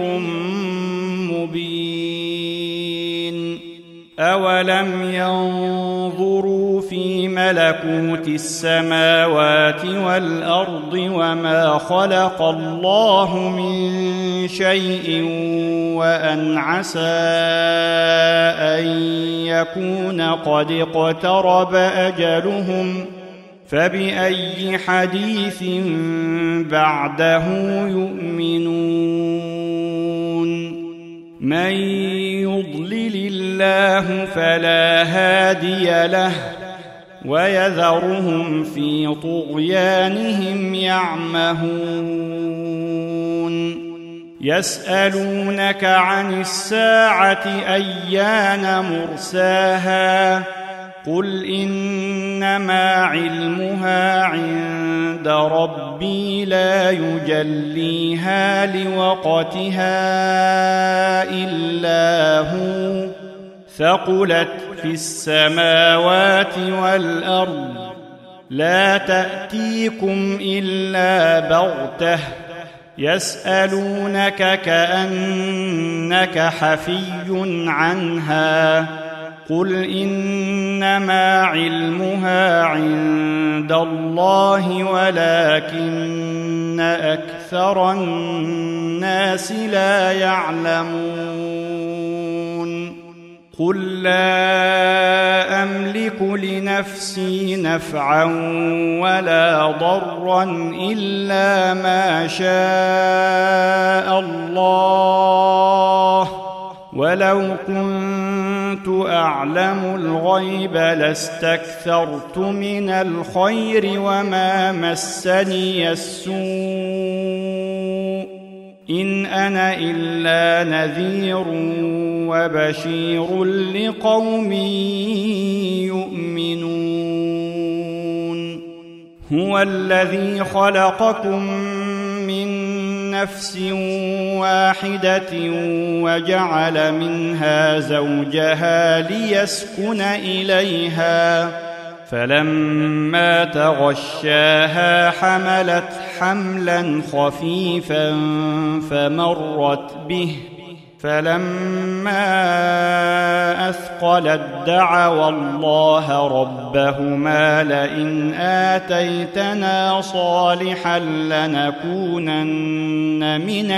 مبين أولم ينظروا في ملكوت السماوات والأرض وما خلق الله من شيء وأن عسى أن يكون قد اقترب أجلهم فبأي حديث بعده يؤمنون من يضلل الله فلا هادي له ويذرهم في طغيانهم يعمهون يسألونك عن الساعة أيان مرساها قل إنما علمها عند ربي لا يجليها لوقتها إلا هو ثقلت في السماوات والأرض لا تأتيكم إلا بغتة يسألونك كأنك حفي عنها قل إنما علمها عند الله ولكن أكثر الناس لا يعلمون قل لا أملك لنفسي نفعا ولا ضرا إلا ما شاء الله ولو كنت أعلم الغيب لاستكثرت من الخير وما مسني السوء إن أنا إلا نذير وبشير لقوم يؤمنون هو الذي خلقكم من نفس واحدة وجعل منها زوجها ليسكن إليها فلما تغشاها حملت حملا خفيفا فمرت به فلما أثقلت دعوا الله ربهما لئن آتيتنا صالحا لنكونن من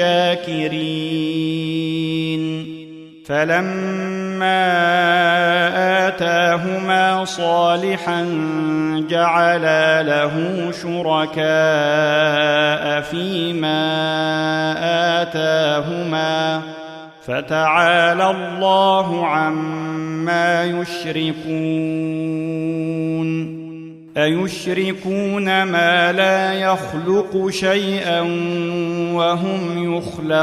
الشاكرين فلما آتاهما صالحا جعلا له شركاء فيما آتاهما فتعالى الله عما يشركون أيشركون ما لا يخلق شيئا وهم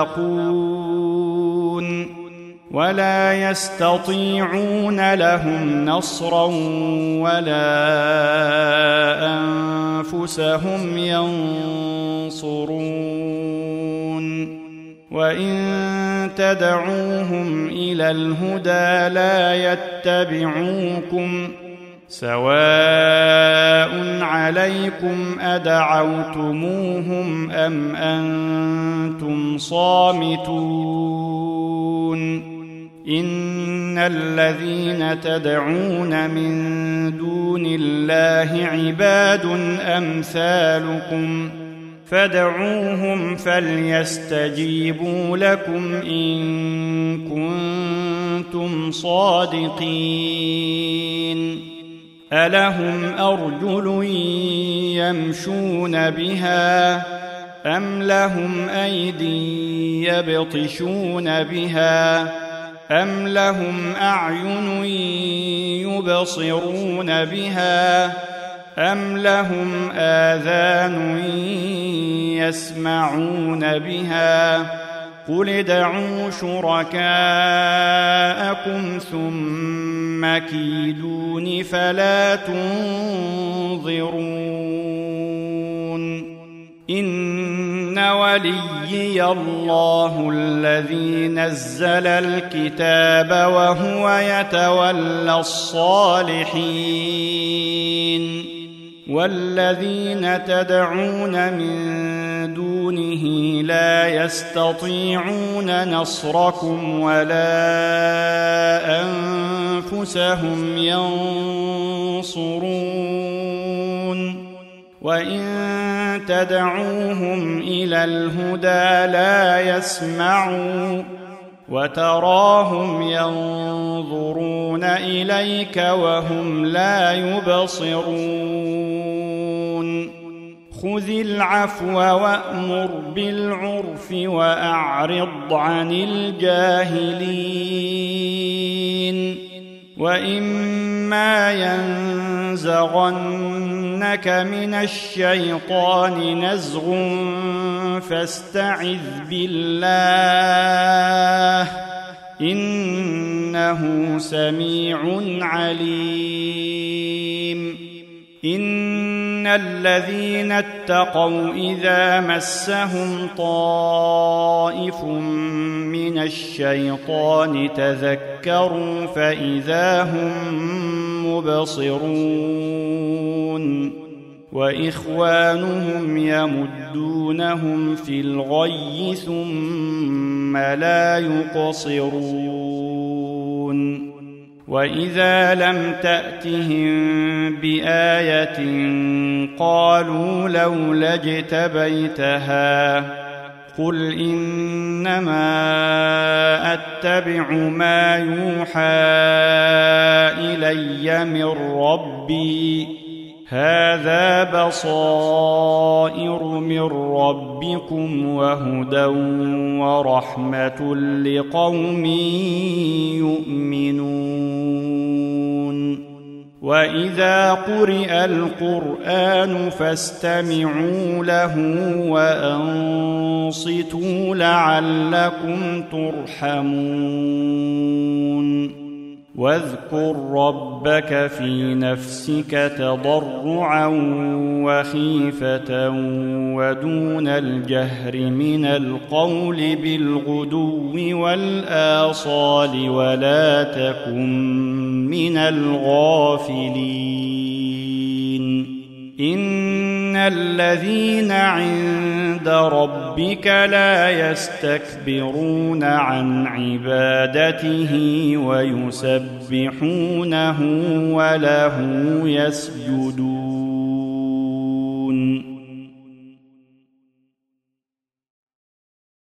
يخلقون ولا يستطيعون لهم نصرا ولا أنفسهم ينصرون وإن تدعوهم إلى الهدى لا يتبعوكم سواء عليكم أدعوتموهم أم أنتم صامتون إن الذين تدعون من دون الله عباد أمثالكم فادعوهم فليستجيبوا لكم إن كنتم صادقين ألهم أرجل يمشون بها أم لهم أيدي يبطشون بها أم لهم أعين يبصرون بها أم لهم آذان يسمعون بها قل ادعوا شركاءكم ثم كيدون فلا تنظرون إن وليي الله الذي نزل الكتاب وهو يتولى الصالحين والذين تدعون من دونه لا يستطيعون نصركم ولا أنفسهم ينصرون وإن تدعوهم إلى الهدى لا يسمعوا وتراهم ينظرون إليك وهم لا يبصرون خذ العفو وأمر بالعرف وأعرض عن الجاهلين وإما ينزغنك من الشيطان نزغ فاستعذ بالله إنه سميع عليم إن الذين اتقوا إذا مسهم طائف من الشيطان تذكروا فإذا هم مبصرون وإخوانهم يمدونهم في الغي ثم لا يقصرون وإذا لم تأتهم بآية قالوا لولا اجتبيتها قل إنما أتبع ما يوحى إلي من ربي هذا بصائر من ربكم وهدى ورحمة لقوم يؤمنون وإذا قرئ القرآن فاستمعوا له وأنصتوا لعلكم ترحمون واذكر ربك في نفسك تضرعا وخيفة ودون الجهر من القول بالغدو والآصال ولا تكن من الغافلين إن الذين عند ربك لا يستكبرون عن عبادته ويسبحونه وله يسجدون